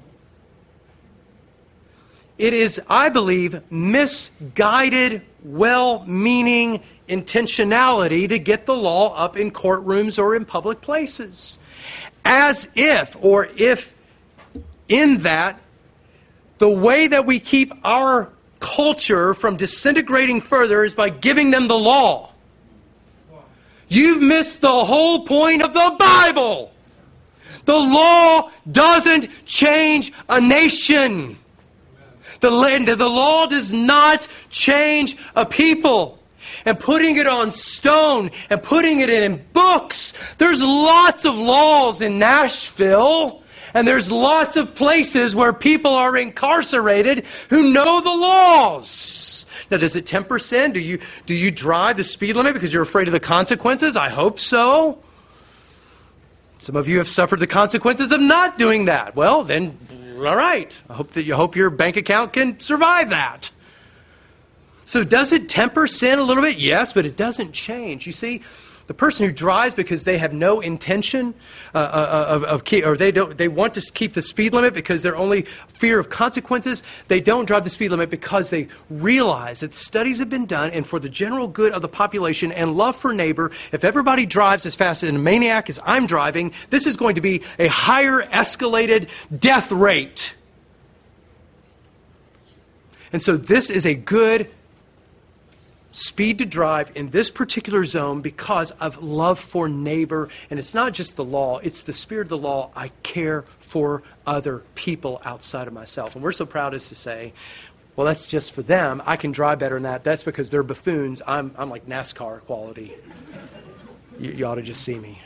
It is, I believe, misguided, well-meaning intentionality to get the law up in courtrooms or in public places. As if, or if in that, the way that we keep our culture from disintegrating further is by giving them the law. You've missed the whole point of the Bible. The law doesn't change a nation. The law does not change a people. And putting it on stone and putting it in books. There's lots of laws in Nashville. And there's lots of places where people are incarcerated who know the laws. Now, does it temper sin? Do you drive the speed limit because you're afraid of the consequences? I hope so. Some of you have suffered the consequences of not doing that. Well, then, all right. I hope your bank account can survive that. So does it temper sin a little bit? Yes, but it doesn't change. You see, the person who drives because they have no intention or they want to keep the speed limit because they're only fear of consequences. They don't drive the speed limit because they realize that studies have been done, and for the general good of the population and love for neighbor, if everybody drives as fast as a maniac as I'm driving, this is going to be a higher escalated death rate. And so this is a good speed to drive in this particular zone because of love for neighbor. And it's not just the law, it's the spirit of the law. I care for other people outside of myself. And we're so proud as to say, well, that's just for them. I can drive better than that. That's because they're buffoons. I'm like NASCAR quality. You ought to just see me.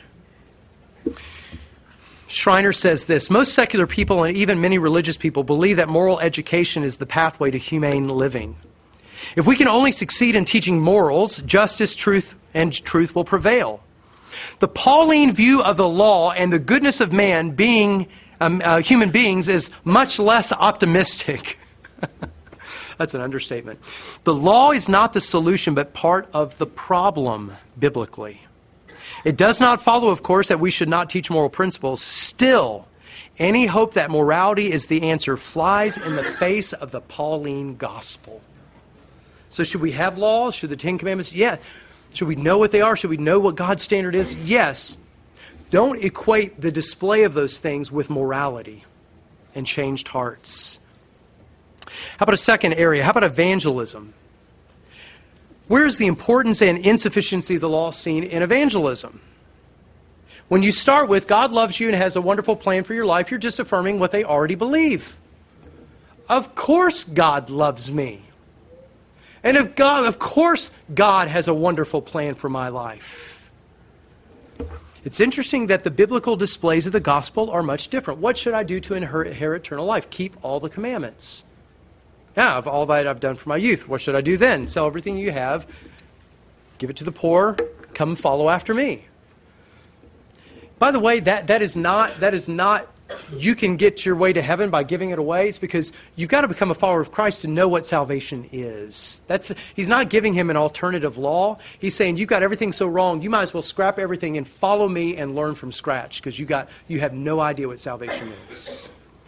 Schreiner says this: most secular people and even many religious people believe that moral education is the pathway to humane living. If we can only succeed in teaching morals, justice, truth will prevail. The Pauline view of the law and the goodness of man being human beings is much less optimistic. That's an understatement. The law is not the solution, but part of the problem, biblically. It does not follow, of course, that we should not teach moral principles. Still, any hope that morality is the answer flies in the face of the Pauline gospel. So should we have laws? Should the Ten Commandments? Yeah. Should we know what they are? Should we know what God's standard is? Yes. Don't equate the display of those things with morality and changed hearts. How about a second area? How about evangelism? Where is the importance and insufficiency of the law seen in evangelism? When you start with God loves you and has a wonderful plan for your life, you're just affirming what they already believe. Of course God loves me. And of course God has a wonderful plan for my life. It's interesting that the biblical displays of the gospel are much different. What should I do to inherit eternal life? Keep all the commandments. Yeah, of all that I've done for my youth. What should I do then? Sell everything you have, give it to the poor, come and follow after me. By the way, that is not you can get your way to heaven by giving it away. It's because you've got to become a follower of Christ to know what salvation is. He's not giving him an alternative law. He's saying, you've got everything so wrong, you might as well scrap everything and follow me and learn from scratch, because you have no idea what salvation is.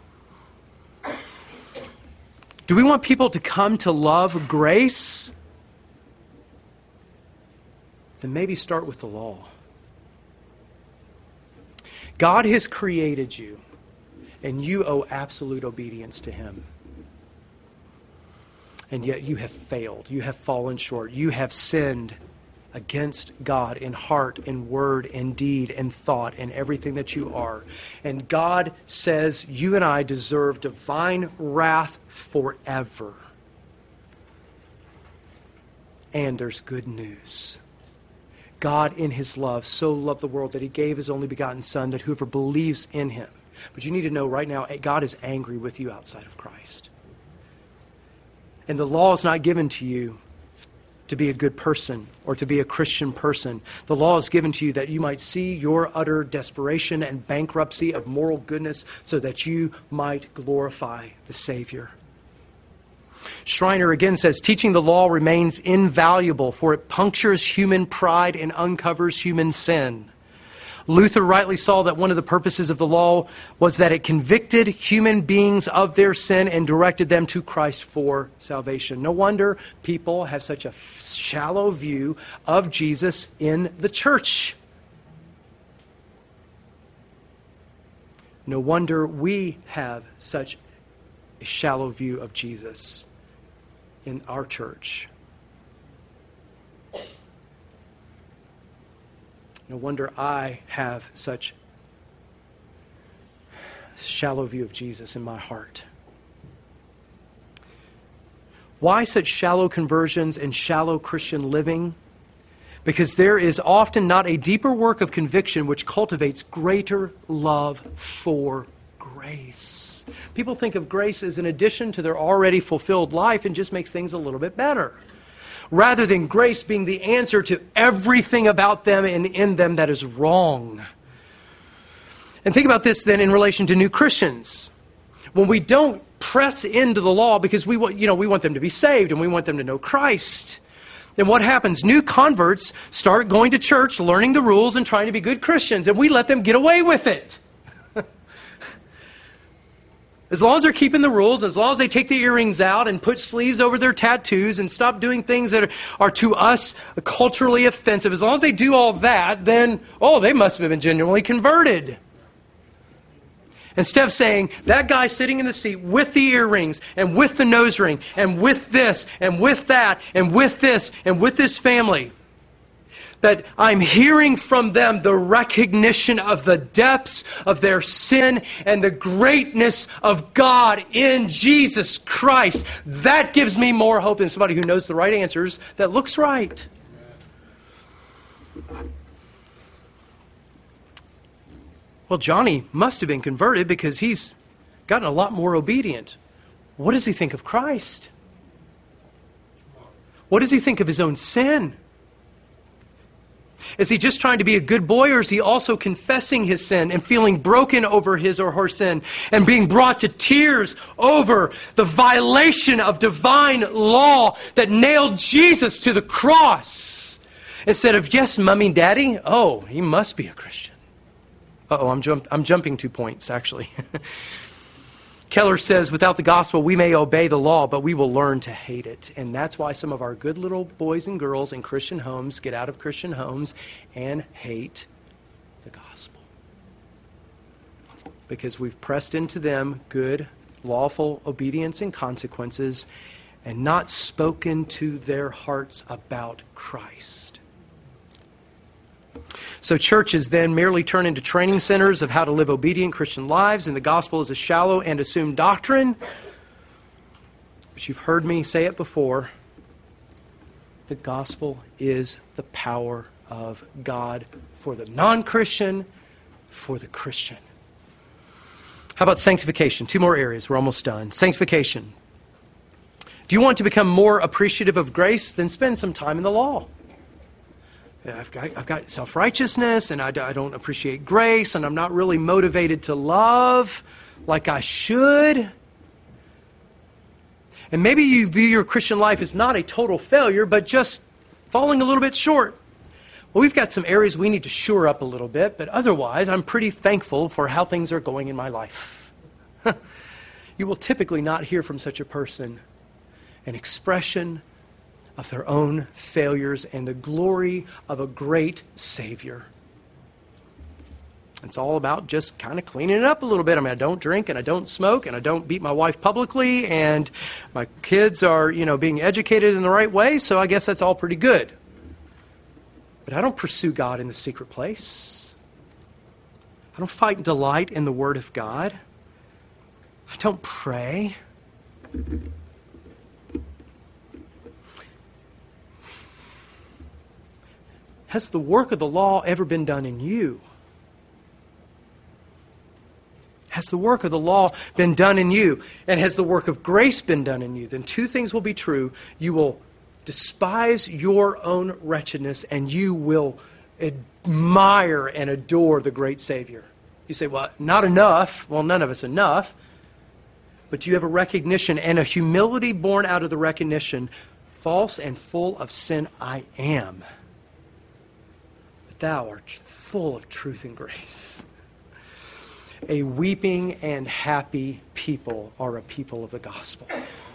Do we want people to come to love grace? Then maybe start with the law. God has created you, and you owe absolute obedience to him. And yet you have failed. You have fallen short. You have sinned against God in heart, in word, in deed, in thought, in everything that you are. And God says you and I deserve divine wrath forever. And there's good news. God in his love so loved the world that he gave his only begotten Son, that whoever believes in him. But you need to know right now, God is angry with you outside of Christ. And the law is not given to you to be a good person or to be a Christian person. The law is given to you that you might see your utter desperation and bankruptcy of moral goodness so that you might glorify the Savior. Schreiner again says, teaching the law remains invaluable, for it punctures human pride and uncovers human sin. Luther rightly saw that one of the purposes of the law was that it convicted human beings of their sin and directed them to Christ for salvation. No wonder people have such a shallow view of Jesus in the church. No wonder we have such a shallow view of Jesus in our church. No wonder I have such a shallow view of Jesus in my heart. Why such shallow conversions and shallow Christian living? Because there is often not a deeper work of conviction which cultivates greater love for grace. People think of grace as an addition to their already fulfilled life and just makes things a little bit better, rather than grace being the answer to everything about them and in them that is wrong. And think about this then in relation to new Christians. When we don't press into the law because we want them to be saved and we want them to know Christ, then what happens? New converts start going to church, learning the rules and trying to be good Christians, and we let them get away with it. As long as they're keeping the rules, as long as they take the earrings out and put sleeves over their tattoos and stop doing things that are to us culturally offensive, as long as they do all that, then, they must have been genuinely converted. Instead of saying, that guy sitting in the seat with the earrings and with the nose ring and with this and with that and with this and with this family, that I'm hearing from them the recognition of the depths of their sin and the greatness of God in Jesus Christ. That gives me more hope than somebody who knows the right answers that looks right. Well, Johnny must have been converted because he's gotten a lot more obedient. What does he think of Christ? What does he think of his own sin? Is he just trying to be a good boy, or is he also confessing his sin and feeling broken over his or her sin and being brought to tears over the violation of divine law that nailed Jesus to the cross? Instead of, yes, mommy, daddy, he must be a Christian. I'm jumping 2 points, actually. Keller says, without the gospel, we may obey the law, but we will learn to hate it. And that's why some of our good little boys and girls in Christian homes get out of Christian homes and hate the gospel. Because we've pressed into them good, lawful obedience and consequences and not spoken to their hearts about Christ. So churches then merely turn into training centers of how to live obedient Christian lives, and the gospel is a shallow and assumed doctrine. But you've heard me say it before. The gospel is the power of God for the non-Christian, for the Christian. How about sanctification? 2 more areas. We're almost done. Sanctification. Do you want to become more appreciative of grace? Then spend some time in the law. I've got self-righteousness, and I don't appreciate grace, and I'm not really motivated to love like I should. And maybe you view your Christian life as not a total failure, but just falling a little bit short. Well, we've got some areas we need to shore up a little bit, but otherwise, I'm pretty thankful for how things are going in my life. You will typically not hear from such a person an expression of their own failures and the glory of a great Savior. It's all about just kind of cleaning it up a little bit. I mean, I don't drink and I don't smoke and I don't beat my wife publicly and my kids are, being educated in the right way, so I guess that's all pretty good. But I don't pursue God in the secret place. I don't fight and delight in the Word of God. I don't pray. Has the work of the law ever been done in you? Has the work of the law been done in you? And has the work of grace been done in you? Then two things will be true. You will despise your own wretchedness and you will admire and adore the great Savior. You say, well, not enough. Well, none of us enough. But you have a recognition and a humility born out of the recognition, false and full of sin I am. But thou art full of truth and grace. A weeping and happy people are a people of the gospel.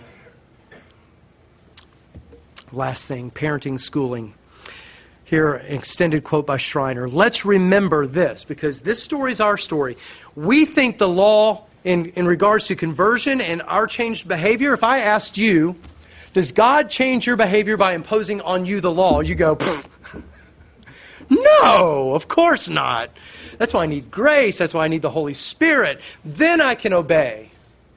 Last thing, parenting, schooling. Here, an extended quote by Schreiner. Let's remember this, because this story is our story. We think the law in regards to conversion and our changed behavior, if I asked you, does God change your behavior by imposing on you the law? You go, no, of course not. That's why I need grace. That's why I need the Holy Spirit. Then I can obey.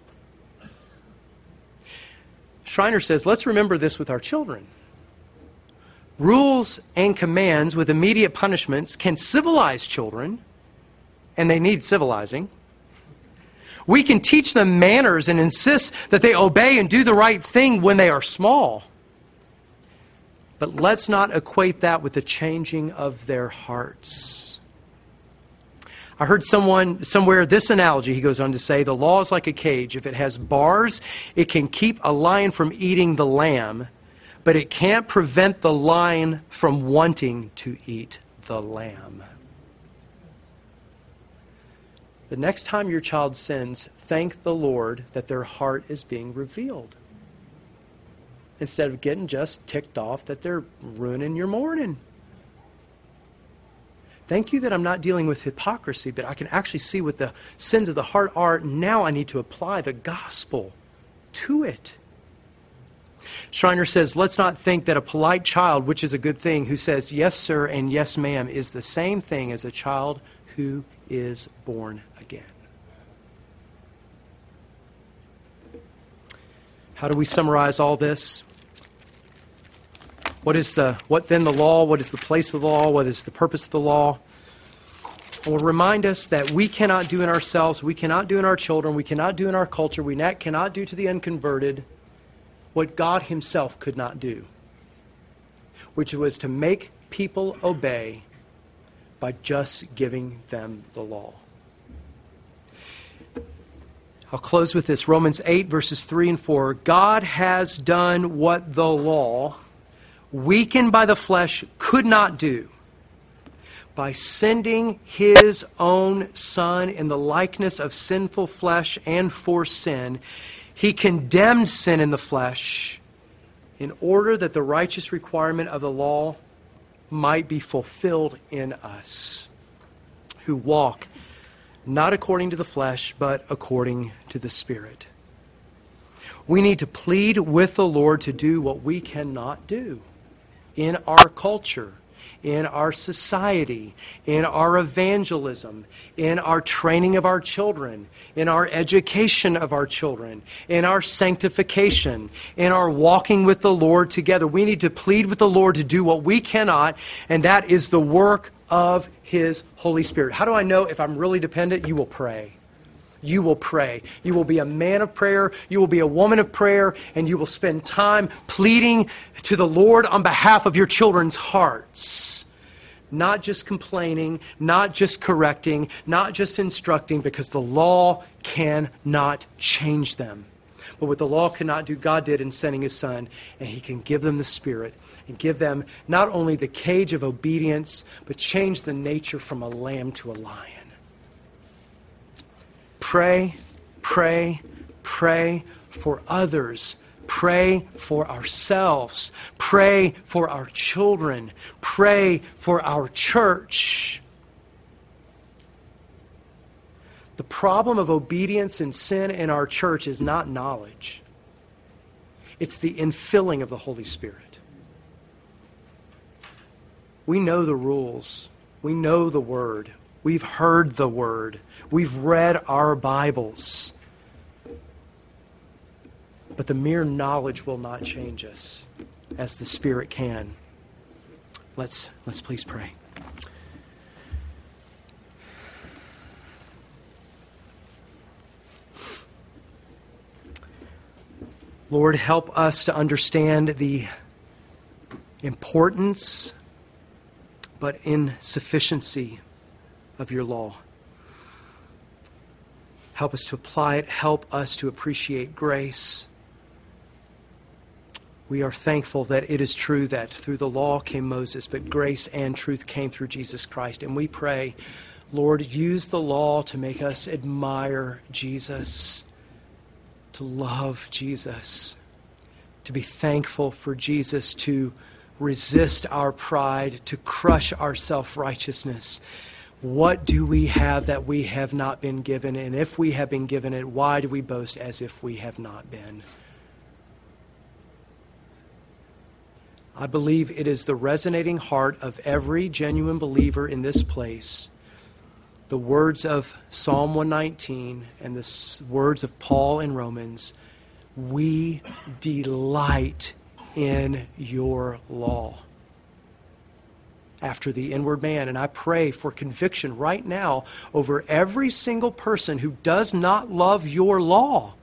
Schreiner says, let's remember this with our children. Rules and commands with immediate punishments can civilize children, and they need civilizing. We can teach them manners and insist that they obey and do the right thing when they are small. But let's not equate that with the changing of their hearts. I heard somewhere this analogy, he goes on to say, the law is like a cage. If it has bars, it can keep a lion from eating the lamb, but it can't prevent the lion from wanting to eat the lamb. The next time your child sins, thank the Lord that their heart is being revealed. Instead of getting just ticked off that they're ruining your morning. Thank you that I'm not dealing with hypocrisy, but I can actually see what the sins of the heart are. Now I need to apply the gospel to it. Schreiner says, let's not think that a polite child, which is a good thing, who says yes, sir, and yes, ma'am, is the same thing as a child who is born again. How do we summarize all this? What then the law? What is the place of the law? What is the purpose of the law? It will remind us that we cannot do in ourselves, we cannot do in our children, we cannot do in our culture, we cannot do to the unconverted what God himself could not do, which was to make people obey by just giving them the law. I'll close with this. Romans 8, verses 3 and 4. God has done what the law, weakened by the flesh, could not do, by sending his own Son in the likeness of sinful flesh and for sin. He condemned sin in the flesh in order that the righteous requirement of the law might be fulfilled in us, who walk not according to the flesh, but according to the Spirit. We need to plead with the Lord to do what we cannot do in our culture, in our society, in our evangelism, in our training of our children, in our education of our children, in our sanctification, in our walking with the Lord together. We need to plead with the Lord to do what we cannot, and that is the work of His Holy Spirit. How do I know if I'm really dependent? You will pray. You will pray. You will be a man of prayer. You will be a woman of prayer. And you will spend time pleading to the Lord on behalf of your children's hearts. Not just complaining, not just correcting, not just instructing, because the law cannot change them. But what the law cannot do, God did in sending His Son. And He can give them the Spirit and give them not only the cage of obedience, but change the nature from a lamb to a lion. Pray, pray, pray for others. Pray for ourselves. Pray for our children. Pray for our church. The problem of obedience and sin in our church is not knowledge. It's the infilling of the Holy Spirit. We know the rules. We know the Word. We've heard the Word. We've read our Bibles. But the mere knowledge will not change us as the Spirit can. Let's please pray. Lord, help us to understand the importance but insufficiency of your law. Help us to apply it. Help us to appreciate grace. We are thankful that it is true that through the law came Moses, but grace and truth came through Jesus Christ. And we pray, Lord, use the law to make us admire Jesus, to love Jesus, to be thankful for Jesus, to resist our pride, to crush our self-righteousness. What do we have that we have not been given? And if we have been given it, why do we boast as if we have not been? I believe it is the resonating heart of every genuine believer in this place. The words of Psalm 119 and the words of Paul in Romans, we delight in your law after the inward man. And I pray for conviction right now over every single person who does not love your law.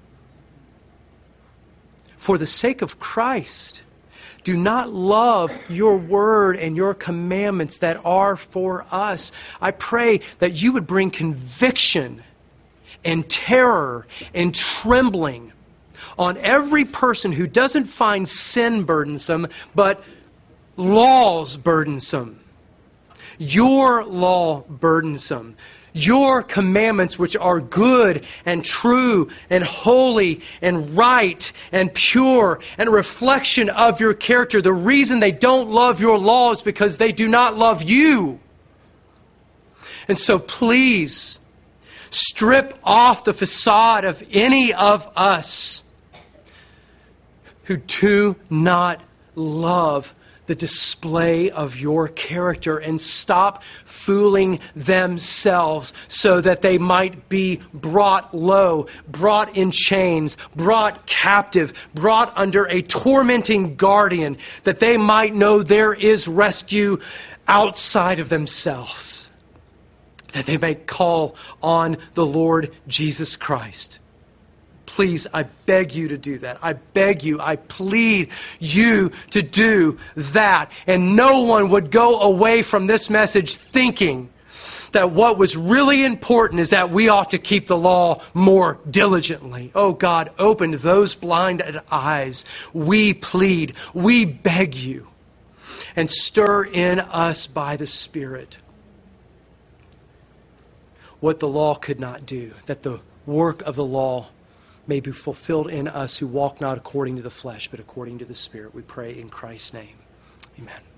For the sake of Christ, do not love your word and your commandments that are for us. I pray that you would bring conviction and terror and trembling on every person who doesn't find sin burdensome, but laws burdensome. Your law burdensome. Your commandments, which are good and true and holy and right and pure and a reflection of your character. The reason they don't love your law is because they do not love you. And so please strip off the facade of any of us who do not love the display of your character, and stop fooling themselves so that they might be brought low, brought in chains, brought captive, brought under a tormenting guardian, that they might know there is rescue outside of themselves, that they may call on the Lord Jesus Christ. Please, I beg you to do that. I beg you, I plead you to do that. And no one would go away from this message thinking that what was really important is that we ought to keep the law more diligently. Oh God, open those blinded eyes. We plead, we beg you, and stir in us by the Spirit what the law could not do, that the work of the law may be fulfilled in us who walk not according to the flesh, but according to the Spirit. We pray in Christ's name. Amen.